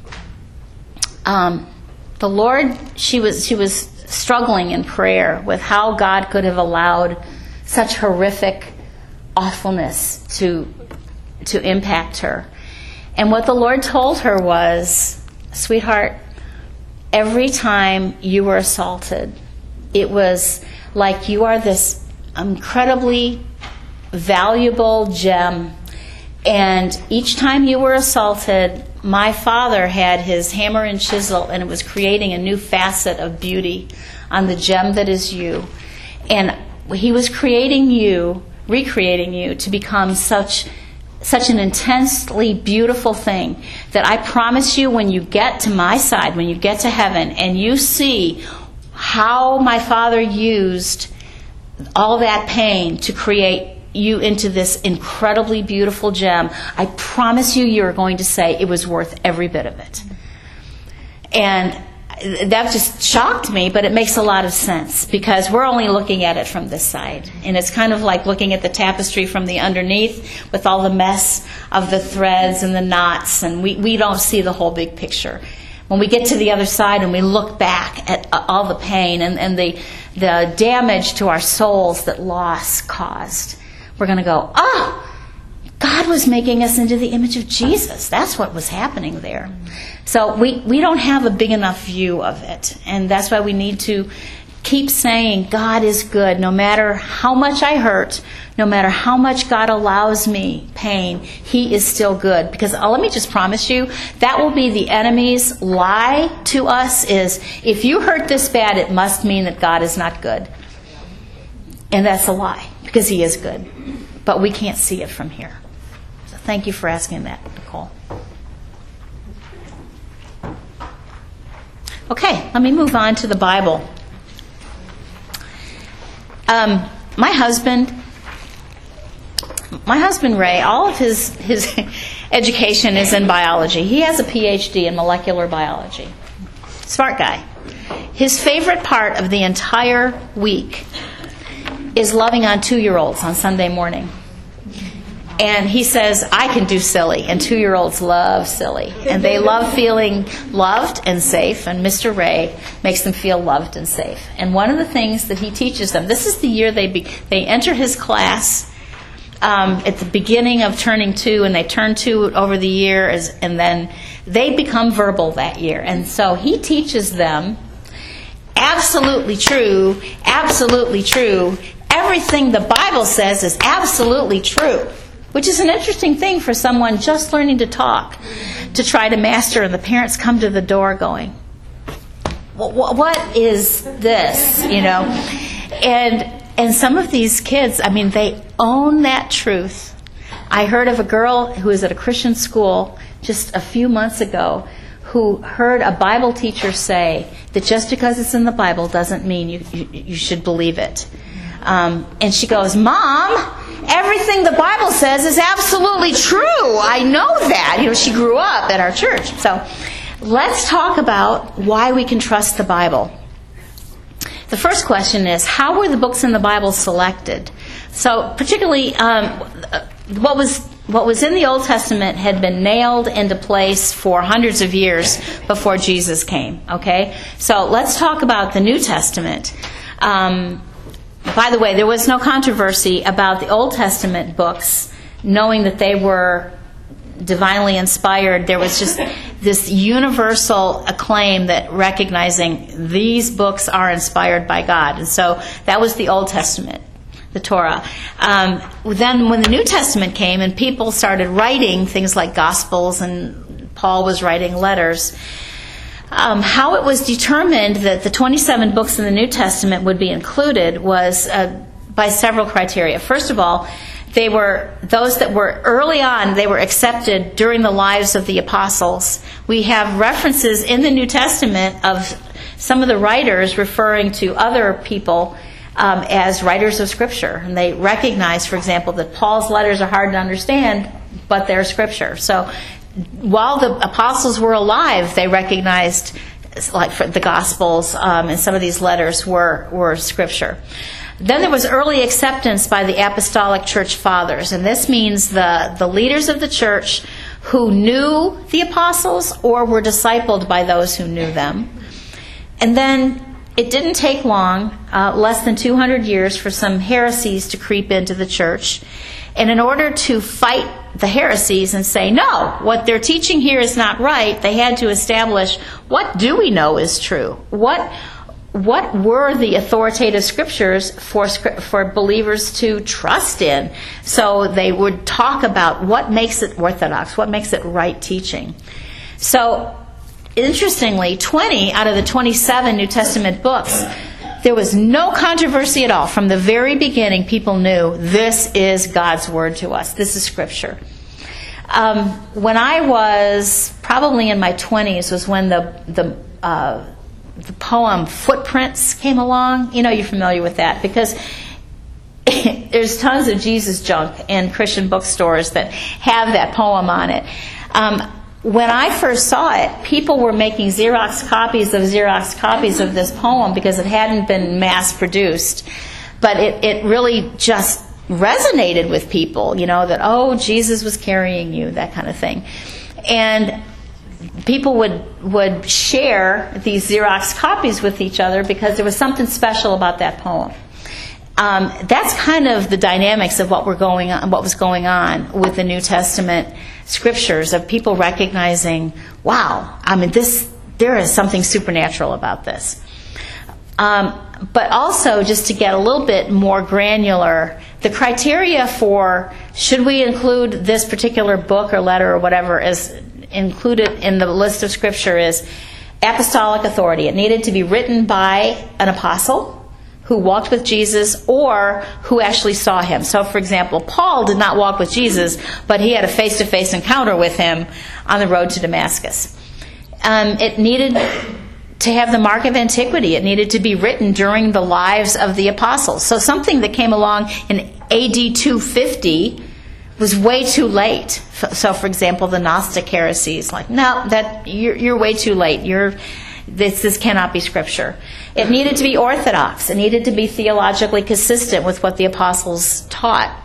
um, the Lord, she was she was struggling in prayer with how God could have allowed such horrific awfulness to to impact her. And what the Lord told her was, sweetheart, every time you were assaulted, it was like you are this incredibly valuable gem. And each time you were assaulted, my Father had his hammer and chisel, and it was creating a new facet of beauty on the gem that is you. And he was creating you, recreating you to become such such an intensely beautiful thing that I promise you, when you get to my side, when you get to heaven and you see how my Father used all that pain to create you into this incredibly beautiful gem, I promise you, you're going to say it was worth every bit of it. And that just shocked me, but it makes a lot of sense because we're only looking at it from this side. And it's kind of like looking at the tapestry from the underneath with all the mess of the threads and the knots, and we, we don't see the whole big picture. When we get to the other side and we look back at all the pain and, and the, the damage to our souls that loss caused, we're going to go, ah! God was making us into the image of Jesus. That's what was happening there. So we, we don't have a big enough view of it. And that's why we need to keep saying, God is good. No matter how much I hurt, no matter how much God allows me pain, He is still good. Because uh, let me just promise you, that will be the enemy's lie to us is, if you hurt this bad, it must mean that God is not good. And that's a lie, because He is good. But we can't see it from here. So thank you for asking that, Nicole. Okay, let me move on to the Bible. Um, my husband, my husband Ray, all of his, his education is in biology. He has a P H D in molecular biology. Smart guy. His favorite part of the entire week is loving on two-year-olds on Sunday morning. And he says, I can do silly, and two-year-olds love silly. And they love feeling loved and safe, and Mister Ray makes them feel loved and safe. And one of the things that he teaches them, this is the year they be, they enter his class um, at the beginning of turning two, and they turn two over the year, as, and then they become verbal that year. And so he teaches them, absolutely true, absolutely true, everything the Bible says is absolutely true. Which is an interesting thing for someone just learning to talk, to try to master, and the parents come to the door going, what is this, you know? And and some of these kids, I mean, they own that truth. I heard of a girl who was at a Christian school just a few months ago who heard a Bible teacher say that just because it's in the Bible doesn't mean you, you, you should believe it. Um, and she goes, Mom, everything the Bible says is absolutely true. I know that. You know, she grew up at our church. So let's talk about why we can trust the Bible. The first question is, how were the books in the Bible selected? So particularly um, what was what was in the Old Testament had been nailed into place for hundreds of years before Jesus came. Okay? So let's talk about the New Testament. Um By the way, there was no controversy about the Old Testament books, knowing that they were divinely inspired. There was just this universal acclaim that recognizing these books are inspired by God. And so that was the Old Testament, the Torah. Um, then when the New Testament came and people started writing things like Gospels, and Paul was writing letters, Um, how it was determined that the twenty-seven books in the New Testament would be included was uh, by several criteria. First of all, they were those that were early on, they were accepted during the lives of the apostles. We have references in the New Testament of some of the writers referring to other people um, as writers of Scripture. And they recognize, for example, that Paul's letters are hard to understand, but they're Scripture. So while the apostles were alive, they recognized, like for the Gospels um, and some of these letters were, were Scripture. Then there was early acceptance by the Apostolic Church Fathers, and this means the, the leaders of the church who knew the apostles or were discipled by those who knew them. And then it didn't take long, uh, less than two hundred years, for some heresies to creep into the church. And in order to fight the heresies and say, no, what they're teaching here is not right, they had to establish, what do we know is true? What what were the authoritative scriptures for for believers to trust in? So they would talk about what makes it orthodox, what makes it right teaching. So interestingly, twenty out of the twenty-seven New Testament books, there was no controversy at all. From the very beginning, people knew this is God's Word to us. This is Scripture. Um, when I was probably in my twenties was when the the, uh, the poem Footprints came along. You know, you're familiar with that because there's tons of Jesus junk in Christian bookstores that have that poem on it. Um, When I first saw it, people were making Xerox copies of Xerox copies of this poem because it hadn't been mass produced. But it, it really just resonated with people, you know, that, oh, Jesus was carrying you, that kind of thing. And people would, would share these Xerox copies with each other because there was something special about that poem. Um, that's kind of the dynamics of what were going on, what was going on with the New Testament scriptures, of people recognizing, wow, I mean, this there is something supernatural about this. Um, but also, just to get a little bit more granular, the criteria for should we include this particular book or letter or whatever as included in the list of Scripture is apostolic authority. It needed to be written by an apostle who walked with Jesus or who actually saw him. So, for example, Paul did not walk with Jesus, but he had a face-to-face encounter with him on the road to Damascus. Um, it needed to have the mark of antiquity. It needed to be written during the lives of the apostles. So something that came along in A D two fifty was way too late. So, for example, the Gnostic heresies, like, no, that you're, you're way too late. You're this this cannot be Scripture. It needed to be orthodox. It needed to be theologically consistent with what the apostles taught.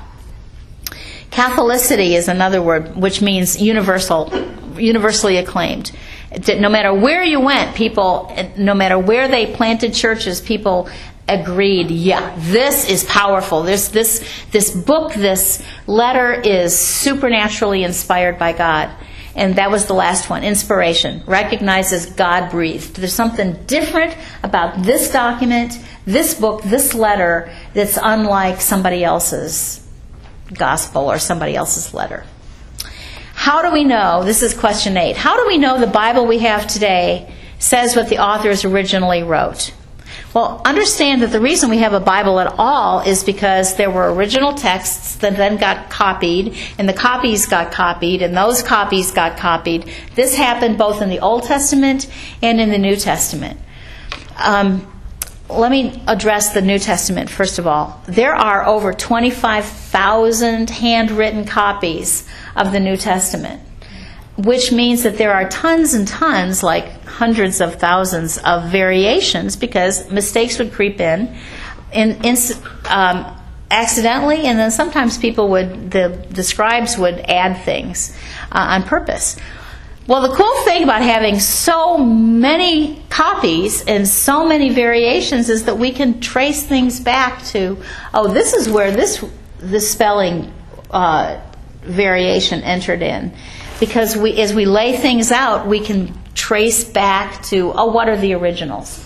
Catholicity is another word, which means universal, universally acclaimed. That no matter where you went, people, no matter where they planted churches, people agreed, yeah, this is powerful. This this this book, this letter is supernaturally inspired by God. And that was the last one, inspiration. Recognizes God-breathed. There's something different about this document, this book, this letter that's unlike somebody else's gospel or somebody else's letter. How do we know, this is question eight, how do we know the Bible we have today says what the authors originally wrote? Well, understand that the reason we have a Bible at all is because there were original texts that then got copied, and the copies got copied, and those copies got copied. This happened both in the Old Testament and in the New Testament. Um, let me address the New Testament first of all. There are over twenty-five thousand handwritten copies of the New Testament, which means that there are tons and tons, like hundreds of thousands of variations, because mistakes would creep in, in, in um, accidentally, and then sometimes people would, the, the scribes would add things uh, on purpose. Well, the cool thing about having so many copies and so many variations is that we can trace things back to, oh, this is where this this spelling uh, variation entered in. Because we, as we lay things out, we can trace back to, oh, what are the originals?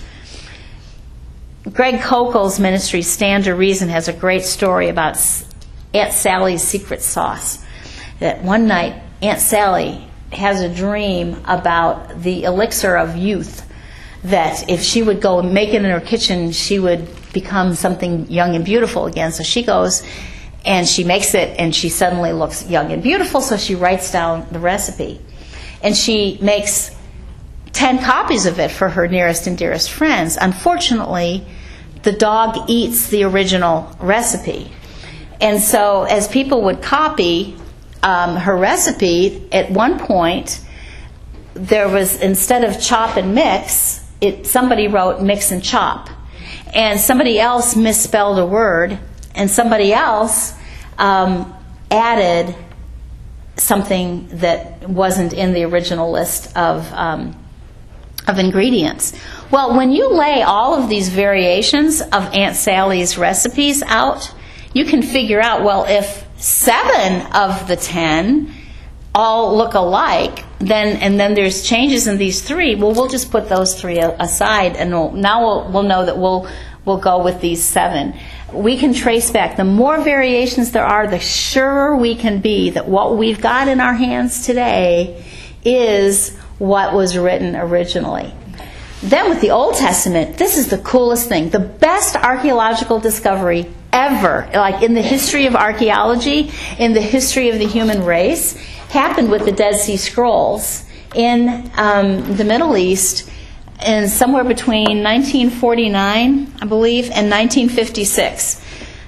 Greg Koukl's ministry, Stand to Reason, has a great story about Aunt Sally's secret sauce. That one night, Aunt Sally has a dream about the elixir of youth, that if she would go and make it in her kitchen, she would become something young and beautiful again. So she goes and she makes it, and she suddenly looks young and beautiful, so she writes down the recipe. And she makes ten copies of it for her nearest and dearest friends. Unfortunately, the dog eats the original recipe. And so as people would copy um, her recipe, at one point, there was, instead of chop and mix, it somebody wrote mix and chop. And somebody else misspelled a word, and somebody else um, added something that wasn't in the original list of um, of ingredients. Well, when you lay all of these variations of Aunt Sally's recipes out, you can figure out, well, if seven of the ten all look alike, then and then there's changes in these three, well, we'll just put those three aside, and we'll, now we'll, we'll know that we'll we'll go with these seven. We can trace back. The more variations there are, the surer we can be that what we've got in our hands today is what was written originally. Then with the Old Testament, this is the coolest thing. The best archaeological discovery ever, like in the history of archaeology, in the history of the human race, happened with the Dead Sea Scrolls in um, the Middle East in somewhere between nineteen forty-nine, I believe, and nineteen fifty-six.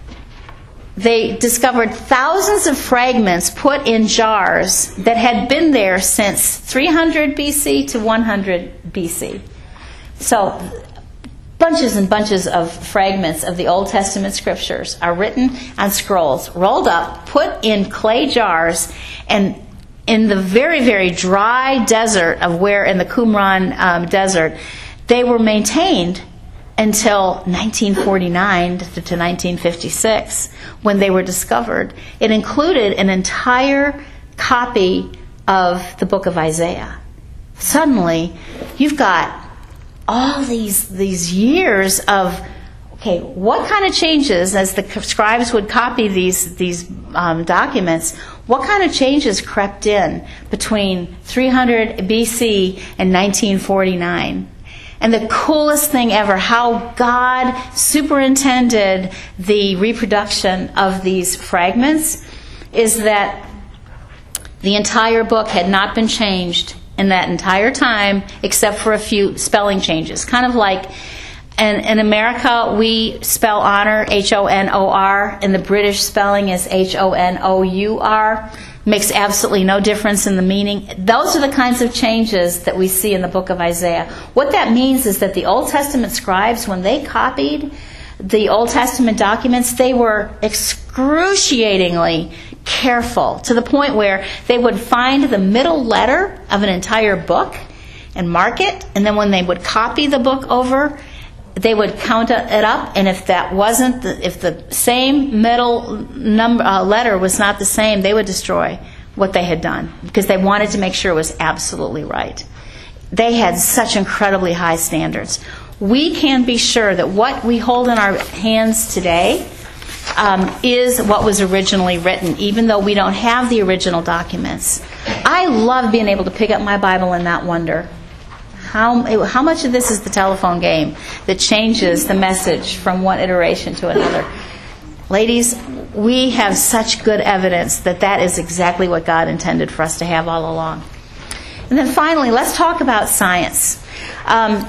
They discovered thousands of fragments put in jars that had been there since three hundred B C to one hundred B C. So bunches and bunches of fragments of the Old Testament scriptures are written on scrolls, rolled up, put in clay jars, and in the very, very dry desert of where, in the Qumran um, desert, they were maintained until nineteen forty-nine to nineteen fifty-six, when they were discovered. It included an entire copy of the book of Isaiah. Suddenly, you've got all these these years of okay, what kind of changes, as the scribes would copy these these um, documents, what kind of changes crept in between three hundred B C and nineteen forty-nine? And the coolest thing ever, how God superintended the reproduction of these fragments, is that the entire book had not been changed in that entire time except for a few spelling changes. Kind of like in, in America, we spell honor H O N O R, and the British spelling is H O N O U R. Makes absolutely no difference in the meaning. Those are the kinds of changes that we see in the book of Isaiah. What that means is that the Old Testament scribes, when they copied the Old Testament documents, they were excruciatingly careful, to the point where they would find the middle letter of an entire book and mark it, and then when they would copy the book over, they would count it up, and if that wasn't, the, if the same middle number uh, letter was not the same, they would destroy what they had done, because they wanted to make sure it was absolutely right. They had such incredibly high standards. We can be sure that what we hold in our hands today um, is what was originally written, even though we don't have the original documents. I love being able to pick up my Bible and not wonder, How, how much of this is the telephone game that changes the message from one iteration to another? Ladies, we have such good evidence that that is exactly what God intended for us to have all along. And then finally, let's talk about science. Um,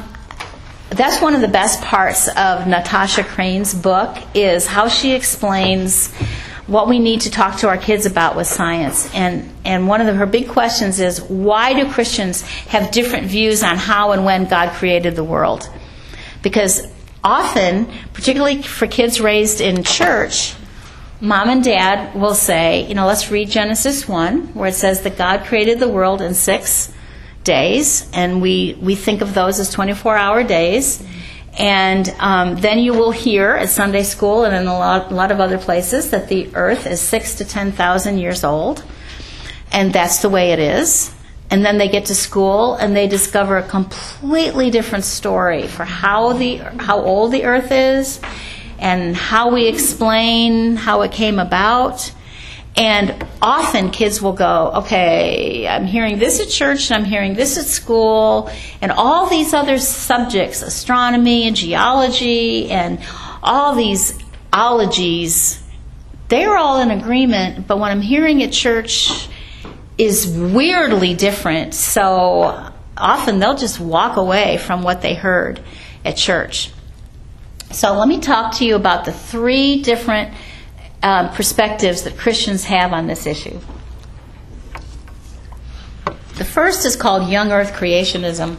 that's one of the best parts of Natasha Crane's book, is how she explains what we need to talk to our kids about with science. And and one of the, her big questions is, why do Christians have different views on how and when God created the world? Because often, particularly for kids raised in church, mom and dad will say, you know, let's read Genesis one, where it says that God created the world in six days, and we, we think of those as twenty-four hour days. And um, then you will hear at Sunday school and in a lot, a lot of other places that the earth is six to ten thousand years old, and that's the way it is. And then they get to school and they discover a completely different story for how the how old the earth is, and how we explain how it came about. And often kids will go, okay, I'm hearing this at church and I'm hearing this at school, and all these other subjects, astronomy and geology and all these ologies, they're all in agreement, but what I'm hearing at church is weirdly different. So often they'll just walk away from what they heard at church. So let me talk to you about the three different Um, perspectives that Christians have on this issue. The first is called young earth creationism,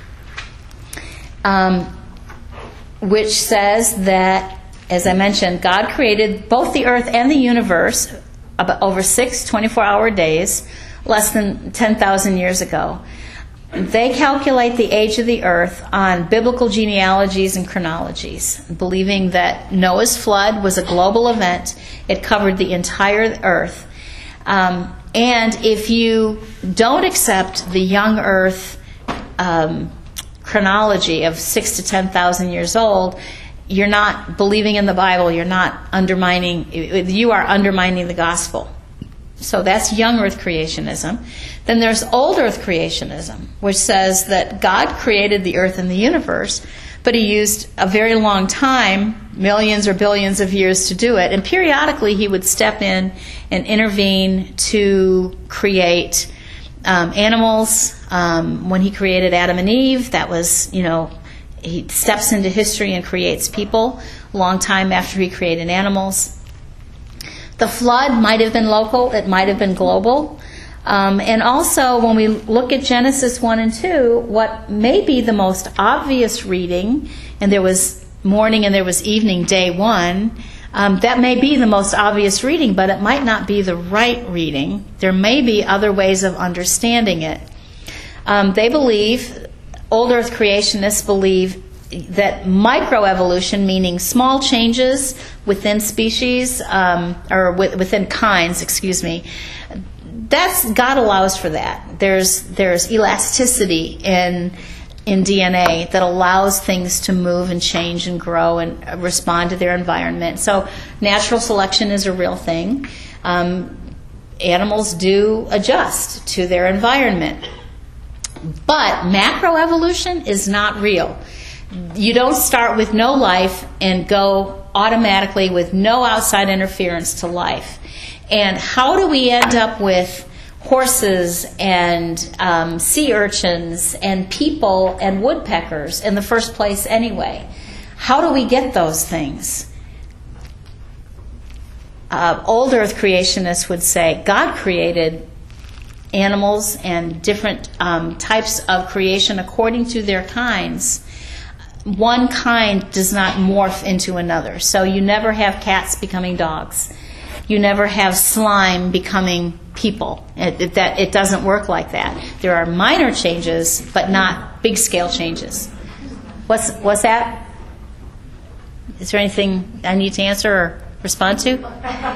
um, which says that, as I mentioned, God created both the earth and the universe about over six twenty-four hour days, less than ten thousand years ago. They calculate the age of the earth on biblical genealogies and chronologies, believing that Noah's flood was a global event. It covered the entire earth. Um, and if you don't accept the young earth um, chronology of six to ten thousand years old, you're not believing in the Bible. You're not undermining, you are undermining the gospel. So that's young earth creationism. Then there's old earth creationism, which says that God created the earth and the universe, but he used a very long time, millions or billions of years, to do it. And periodically he would step in and intervene to create um, animals. Um, when he created Adam and Eve, that was, you know, he steps into history and creates people a long time after he created animals. The flood might have been local, it might have been global. Um, and also, when we look at Genesis one and two, what may be the most obvious reading, and there was morning and there was evening, day one, um, that may be the most obvious reading, but it might not be the right reading. There may be other ways of understanding it. Um, they believe, old earth creationists believe, that microevolution, meaning small changes within species, um, or within kinds, excuse me, that's, God allows for that. There's there's elasticity in in D N A that allows things to move and change and grow and respond to their environment. So natural selection is a real thing. Um, animals do adjust to their environment. But macroevolution is not real. You don't start with no life and go automatically with no outside interference to life. And how do we end up with horses and um, sea urchins and people and woodpeckers in the first place anyway? How do we get those things? Uh, old earth creationists would say God created animals and different um, types of creation according to their kinds. One kind does not morph into another. So you never have cats becoming dogs. You never have slime becoming people. It, it, that, it doesn't work like that. There are minor changes, but not big-scale changes. What's, what's that? Is there anything I need to answer or respond to? We were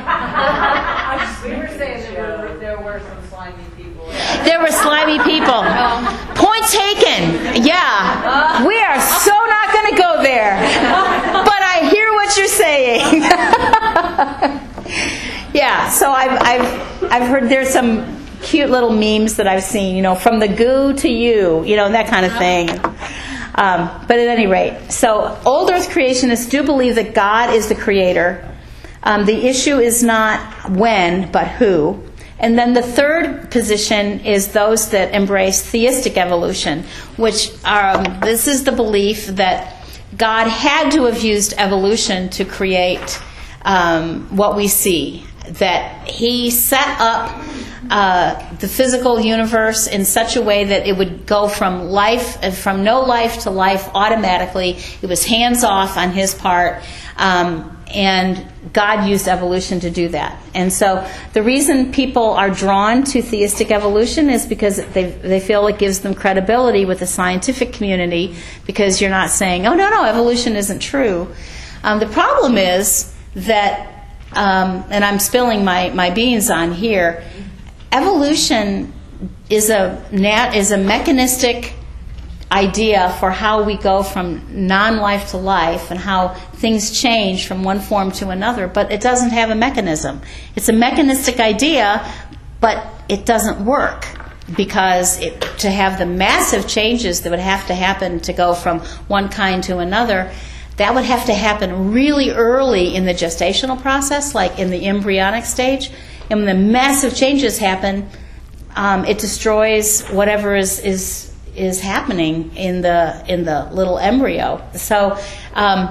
saying there were, there were some slimy people. There were slimy people. Point taken. Yeah. We are so not going to go there. But I hear what you're saying. Yeah, so I've, I've, I've heard there's some cute little memes that I've seen, you know, from the goo to you, you know, that kind of thing. Um, but at any rate, so old earth creationists do believe that God is the creator. Um, the issue is not when, but who. And then the third position is those that embrace theistic evolution, which um, this is the belief that God had to have used evolution to create um, what we see. That he set up uh, the physical universe in such a way that it would go from life, from no life to life automatically. It was hands off on his part. Um, And God used evolution to do that. And so the reason people are drawn to theistic evolution is because they they feel it gives them credibility with the scientific community, because you're not saying, oh, no, no, evolution isn't true. Um, the problem is that, um, and I'm spilling my, my beans on here, evolution is a nat, is a mechanistic idea for how we go from non-life to life and how things change from one form to another, but it doesn't have a mechanism. It's a mechanistic idea, but it doesn't work, because it, to have the massive changes that would have to happen to go from one kind to another, that would have to happen really early in the gestational process, like in the embryonic stage. And when the massive changes happen, um, it destroys whatever is is is happening in the in the little embryo. So um,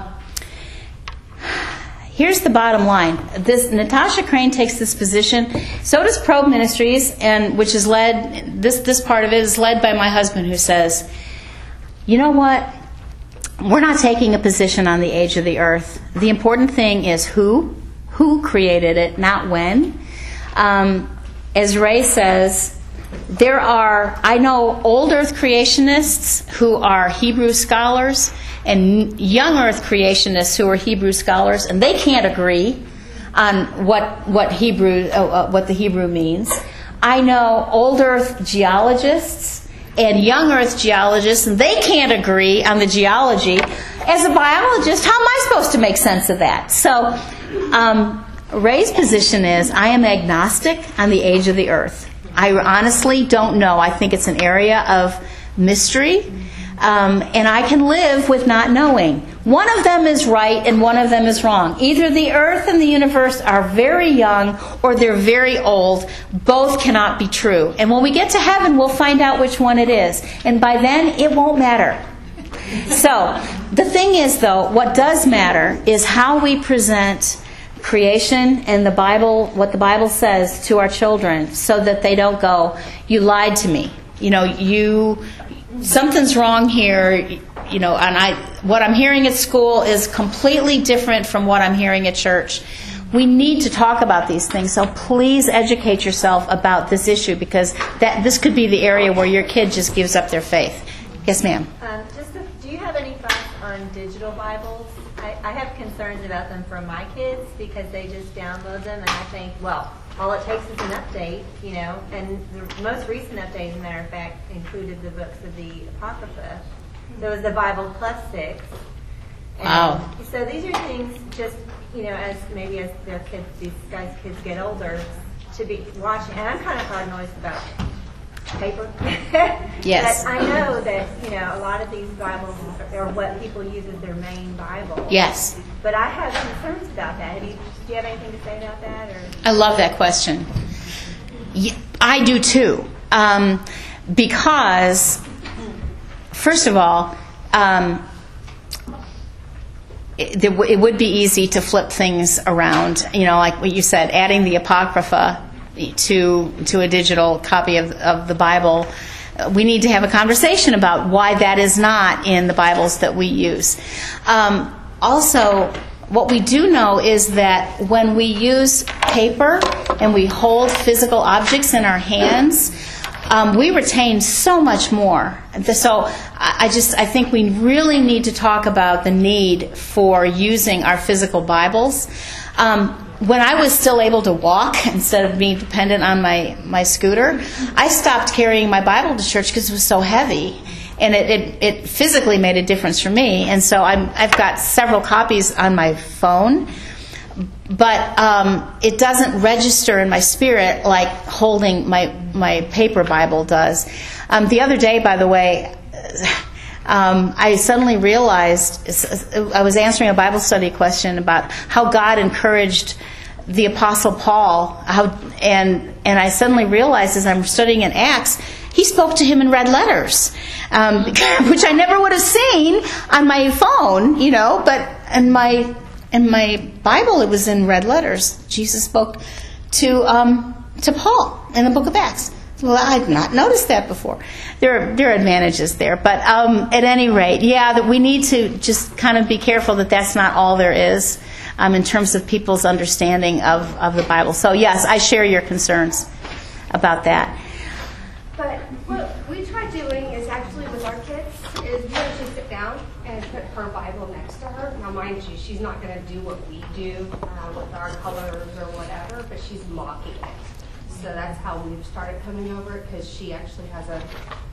here's the bottom line. This Natasha Crane takes this position. So does Probe Ministries, and which is led this this part of it is led by my husband, who says, you know what? We're not taking a position on the age of the earth. The important thing is who, who created it, not when. Um, as Ray says, there are, I know old earth creationists who are Hebrew scholars and young earth creationists who are Hebrew scholars, and they can't agree on what what Hebrew uh, what the Hebrew means. I know old earth geologists and young earth geologists, and they can't agree on the geology. As a biologist, how am I supposed to make sense of that? So um, Ray's position is, I am agnostic on the age of the earth. I honestly don't know. I think it's an area of mystery, um, and I can live with not knowing. One of them is right and one of them is wrong. Either the earth and the universe are very young or they're very old. Both cannot be true. And when we get to heaven, we'll find out which one it is. And by then, it won't matter. So, the thing is, though, what does matter is how we present creation and the Bible, what the Bible says to our children, so that they don't go, you lied to me. You know, you, something's wrong here. You know, and I, what I'm hearing at school is completely different from what I'm hearing at church. We need to talk about these things, so please educate yourself about this issue, because that this could be the area where your kid just gives up their faith. Yes, ma'am. Um, just, a, do you have any thoughts on digital Bibles? I, I have concerns about them for my kids because they just download them, and I think, well, all it takes is an update, you know. And the most recent update, as a matter of fact, included the books of the Apocrypha. So it was the Bible plus six. And Wow. So these are things just, you know, as maybe as their kids, these guys' kids get older, to be watching. And I'm kind of hard-nosed about paper. Yes. But I know that, you know, a lot of these Bibles are what people use as their main Bible. Yes. But I have concerns about that. Have you, do you have anything to say about that? Or? I love that question. Y- I do too. Um, because, first of all, um, it, there w- it would be easy to flip things around. You know, like what you said, adding the Apocrypha to to a digital copy of, of the Bible. We need to have a conversation about why that is not in the Bibles that we use. Um, also, what we do know is that when we use paper and we hold physical objects in our hands, um, we retain so much more. So I I just I think we really need to talk about the need for using our physical Bibles. Um, when I was still able to walk instead of being dependent on my, my scooter, I stopped carrying my Bible to church because it was so heavy. And it, it, it physically made a difference for me. And so I'm, I've got several copies on my phone. But um, it doesn't register in my spirit like holding my, my paper Bible does. Um, the other day, by the way, um, I suddenly realized, I was answering a Bible study question about how God encouraged the Apostle Paul, how, and and I suddenly realized as I'm studying in Acts, he spoke to him in red letters, um, which I never would have seen on my phone, you know, but in my in my Bible it was in red letters. Jesus spoke to um, to Paul in the book of Acts. Well, I had not noticed that before. There are, there are advantages there. But um, at any rate, yeah, that we need to just kind of be careful that that's not all there is um, in terms of people's understanding of, of the Bible. So, yes, I share your concerns about that. But what we try doing is actually with our kids is we actually sit down and put her Bible next to her. Now, mind you, she's not going to do what we do uh, with our colors or whatever, but she's mocking it. So that's how we've started coming over it, because she actually has an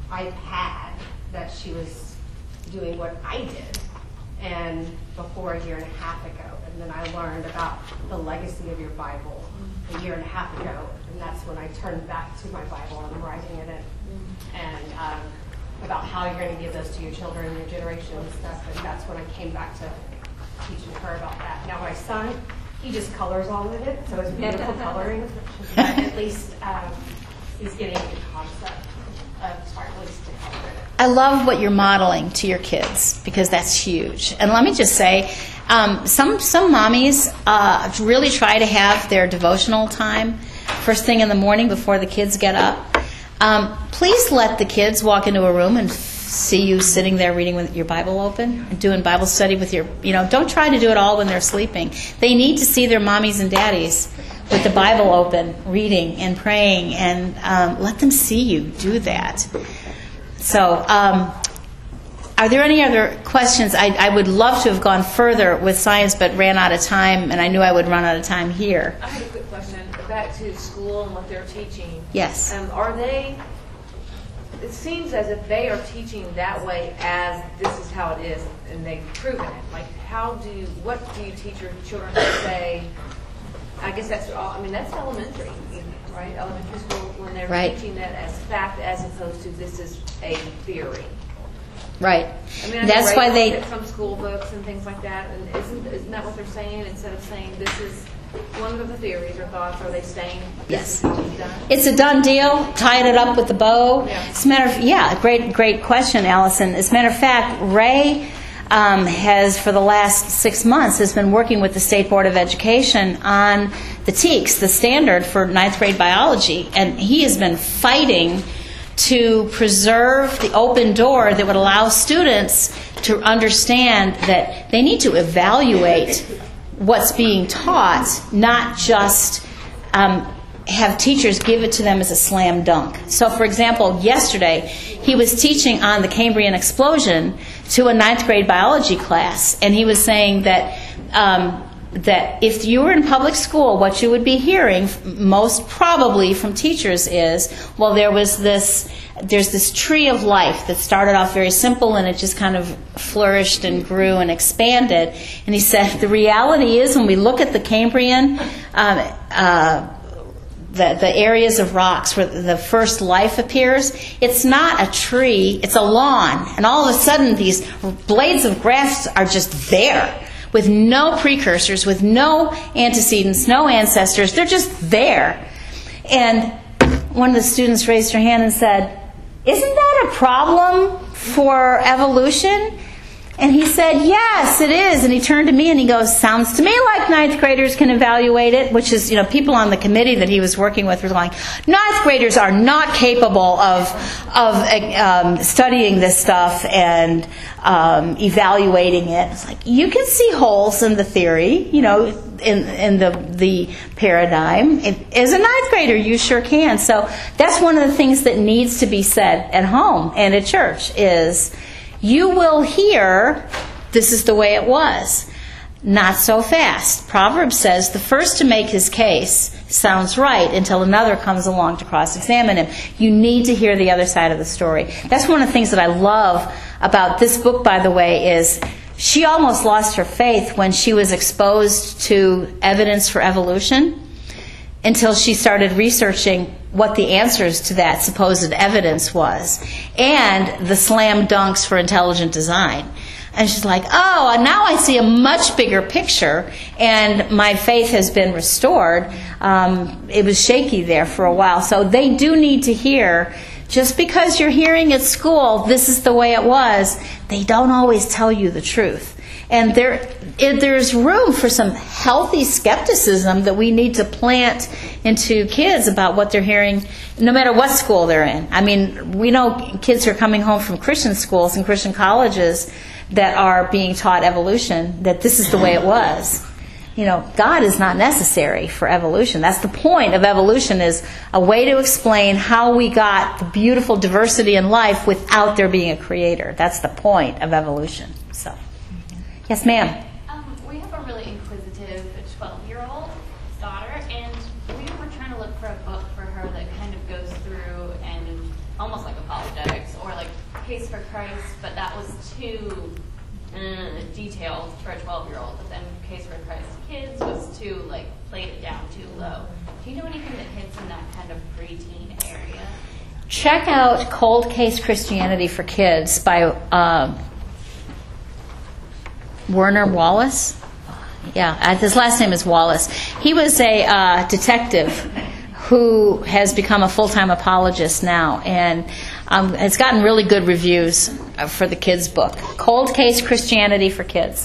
iPad that she was doing what I did, and before a year and a half ago. And then I learned about the legacy of your Bible a year and a half ago, and that's when I turned back to my Bible and writing in it, and um, about how you're going to give those to your children and your generation and stuff. And that's when I came back to teaching her about that. Now my son, he just colors all of it, so it's beautiful coloring. But at least um, he's getting the concept of starting at least to color it. I love what you're modeling to your kids, because that's huge. And let me just say, um, some some mommies uh, really try to have their devotional time first thing in the morning before the kids get up. Um, please let the kids walk into a room and f- see you sitting there reading with your Bible open and doing Bible study with your, you know, don't try to do it all when they're sleeping. They need to see their mommies and daddies with the Bible open, reading and praying, and um, let them see you do that. So, um, are there any other questions? I, I would love to have gone further with science, but ran out of time, and I knew I would run out of time here. I have a quick question. Back to school and what they're teaching. Yes. Um, are they, it seems as if they are teaching that way as this is how it is, and they've proven it. Like, how do, what do you teach your children to say? I guess that's all, I mean, that's elementary, right? Elementary school, when they're Right. teaching that as fact as opposed to this is a theory. Right. I mean, I That's know why Ray they... looked at some school books and things like that, and isn't, isn't that what they're saying? Instead of saying this is one of the theories or thoughts, are they saying this Yes. is how it's done? It's a done deal, tying it up with the bow. Yeah. As a matter of, yeah, great, great question, Allison. As a matter of fact, Ray um, has, for the last six months, has been working with the State Board of Education on the T E A Cs, the standard for ninth grade biology, and he has been fighting to preserve the open door that would allow students to understand that they need to evaluate what's being taught, not just um, have teachers give it to them as a slam dunk. So, for example, yesterday he was teaching on the Cambrian explosion to a ninth grade biology class, and he was saying that um, that if you were in public school, what you would be hearing most probably from teachers is, well, there was this, there's this tree of life that started off very simple and it just kind of flourished and grew and expanded. And he said, the reality is when we look at the Cambrian, um, uh, the, the areas of rocks where the first life appears, it's not a tree, it's a lawn. And all of a sudden these blades of grass are just there, with no precursors, with no antecedents, no ancestors. They're just there. And one of the students raised her hand and said, isn't that a problem for evolution? And he said, yes, it is. And he turned to me and he goes, sounds to me like ninth graders can evaluate it, which is, you know, people on the committee that he was working with were going, ninth graders are not capable of of um, studying this stuff and um, evaluating it. It's like, you can see holes in the theory, you know, in in the the paradigm. If, as a ninth grader, you sure can. So that's one of the things that needs to be said at home and at church is, you will hear, this is the way it was. Not so fast. Proverbs says the first to make his case sounds right until another comes along to cross-examine him. You need to hear the other side of the story. That's one of the things that I love about this book, by the way, is she almost lost her faith when she was exposed to evidence for evolution until she started researching what the answers to that supposed evidence was, and the slam dunks for intelligent design. And she's like, oh, now I see a much bigger picture, and my faith has been restored. Um, it was shaky there for a while. So they do need to hear, just because you're hearing at school, this is the way it was, they don't always tell you the truth. And there, it, there's room for some healthy skepticism that we need to plant into kids about what they're hearing, no matter what school they're in. I mean, we know kids who are coming home from Christian schools and Christian colleges that are being taught evolution, that this is the way it was. You know, God is not necessary for evolution. That's the point of evolution, is a way to explain how we got the beautiful diversity in life without there being a creator. That's the point of evolution. So. Yes, ma'am. Um, we have a really inquisitive twelve-year-old daughter, and we were trying to look for a book for her that kind of goes through and almost like apologetics or like Case for Christ, but that was too uh, detailed for a twelve-year-old. But then Case for Christ Kids was too, like, played it down too low. Do you know anything that hits in that kind of preteen area? Check out Cold Case Christianity for Kids by Um, Werner Wallace. Yeah, his last name is Wallace. He was a uh, detective who has become a full-time apologist now, and um, it's gotten really good reviews for the kids' book. Cold Case Christianity for Kids.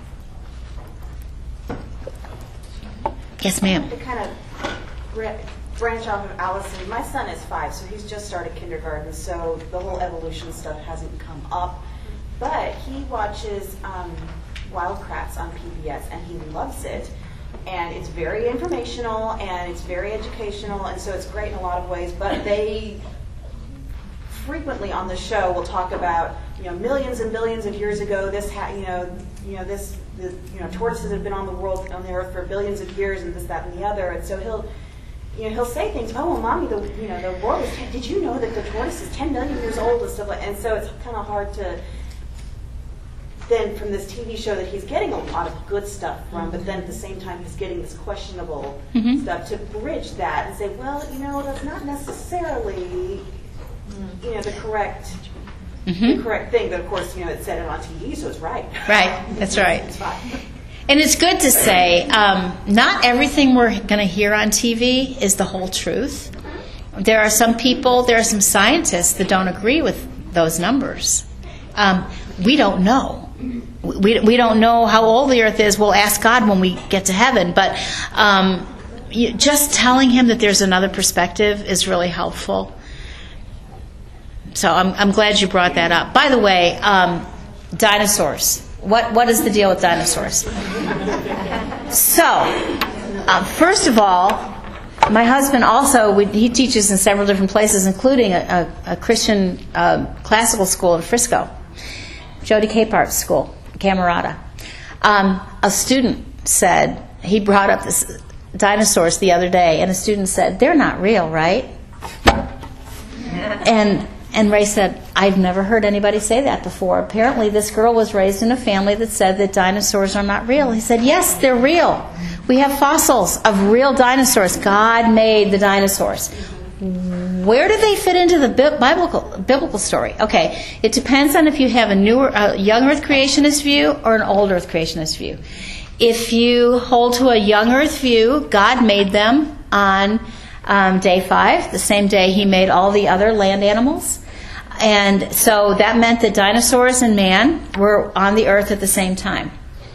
Yes, ma'am. To kind of branch off of Allison, my son is five, so he's just started kindergarten, so the whole evolution stuff hasn't come up. But he watches um, Wild Kratts on P B S, and he loves it. And it's very informational, and it's very educational, and so it's great in a lot of ways. But they frequently on the show will talk about, you know, millions and billions of years ago, this, ha- you know, you know, this, the, you know, tortoises have been on the world, on the earth for billions of years, and this, that, and the other. And so he'll, you know, he'll say things. Oh, well, mommy, the, you know, the world is. ten, did you know that the tortoise is ten million years old and stuff like? And so it's kind of hard to. Then from this T V show that he's getting a lot of good stuff from, but then at the same time he's getting this questionable mm-hmm. stuff to bridge that and say, well, you know, that's not necessarily, you know, the correct, mm-hmm. the correct thing. But of course, you know, it said it on T V, so it's right. Right, that's right. It's fine. And it's good to say, um, not everything we're going to hear on T V is the whole truth. There are some people, there are some scientists that don't agree with those numbers. Um, we don't know. We we don't know how old the earth is. We'll ask God when we get to heaven. But um, you, just telling him that there's another perspective is really helpful. So I'm I'm glad you brought that up. By the way, um, dinosaurs. What what is the deal with dinosaurs? So, um, first of all, my husband also, we, he teaches in several different places, including a, a, a Christian uh, classical school in Frisco. Jody Capart's school, Camerata. Um, a student said, he brought up this dinosaurs the other day, and a student said, they're not real, right? And and Ray said, I've never heard anybody say that before. Apparently this girl was raised in a family that said that dinosaurs are not real. He said, yes, they're real. We have fossils of real dinosaurs. God made the dinosaurs. Where do they fit into the biblical biblical story? Okay, it depends on if you have a newer, a young Earth creationist view or an old Earth creationist view. If you hold to a young Earth view, God made them on um, day five, the same day He made all the other land animals. And so that meant that dinosaurs and man were on the earth at the same time.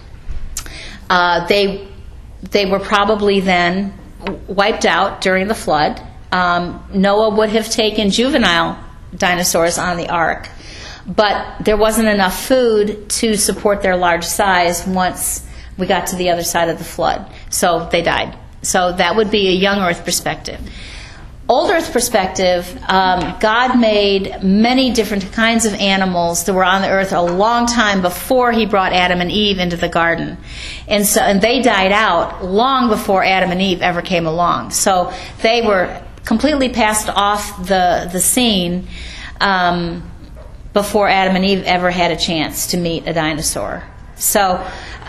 Uh, they they were probably then wiped out during the flood. Um, Noah would have taken juvenile dinosaurs on the ark, but there wasn't enough food to support their large size once we got to the other side of the flood. So they died. So that would be a young Earth perspective. Old Earth perspective, um, God made many different kinds of animals that were on the earth a long time before He brought Adam and Eve into the garden. And so, and they died out long before Adam and Eve ever came along. So they were completely passed off the, the scene um, before Adam and Eve ever had a chance to meet a dinosaur. So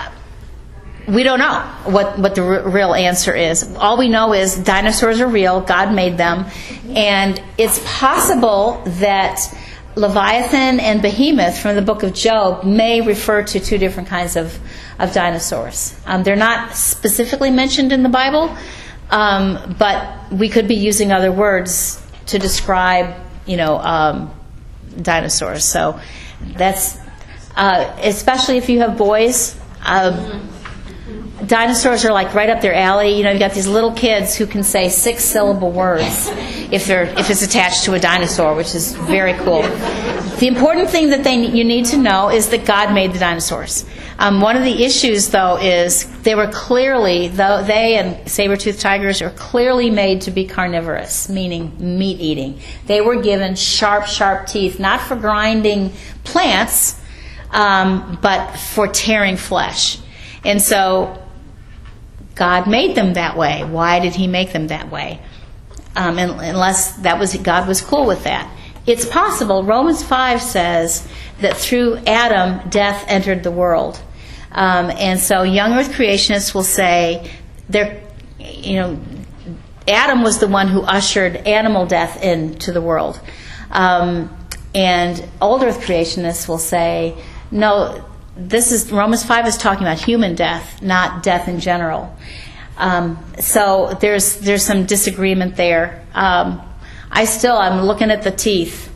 we don't know what, what the r- real answer is. All we know is dinosaurs are real. God made them. And it's possible that Leviathan and Behemoth from the book of Job may refer to two different kinds of, of dinosaurs. Um, they're not specifically mentioned in the Bible, um, but we could be using other words to describe, you know, um, dinosaurs. So that's, uh, especially if you have boys, uh, dinosaurs are like right up their alley. You know, you've got these little kids who can say six-syllable words if they're if it's attached to a dinosaur, which is very cool. The important thing that they you need to know is that God made the dinosaurs. Um, one of the issues, though, is they were clearly, though they and saber-toothed tigers are clearly made to be carnivorous, meaning meat-eating. They were given sharp, sharp teeth, not for grinding plants, um, but for tearing flesh. And so God made them that way. Why did He make them that way? Um, unless that was God was cool with that. It's possible. Romans five says that through Adam, death entered the world. Um, and so young Earth creationists will say, there, you know, Adam was the one who ushered animal death into the world. Um, and old Earth creationists will say, no, this is Romans five is talking about human death, not death in general. Um, so there's there's some disagreement there. Um, I still I'm looking at the teeth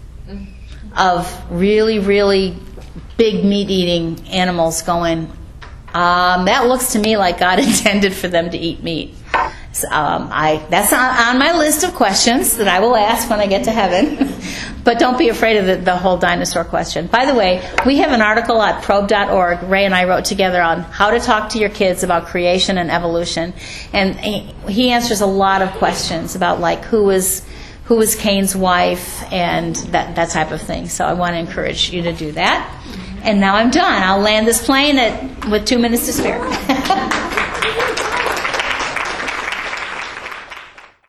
of really really big meat eating animals, going. Um, that looks to me like God intended for them to eat meat. So, um, I that's on, on my list of questions that I will ask when I get to heaven. But don't be afraid of the, the whole dinosaur question. By the way, we have an article at probe dot org. Ray and I wrote together on how to talk to your kids about creation and evolution, and he, he answers a lot of questions about like who was who was Cain's wife and that that type of thing. So I want to encourage you to do that. And now I'm done. I'll land this plane at with two minutes to spare.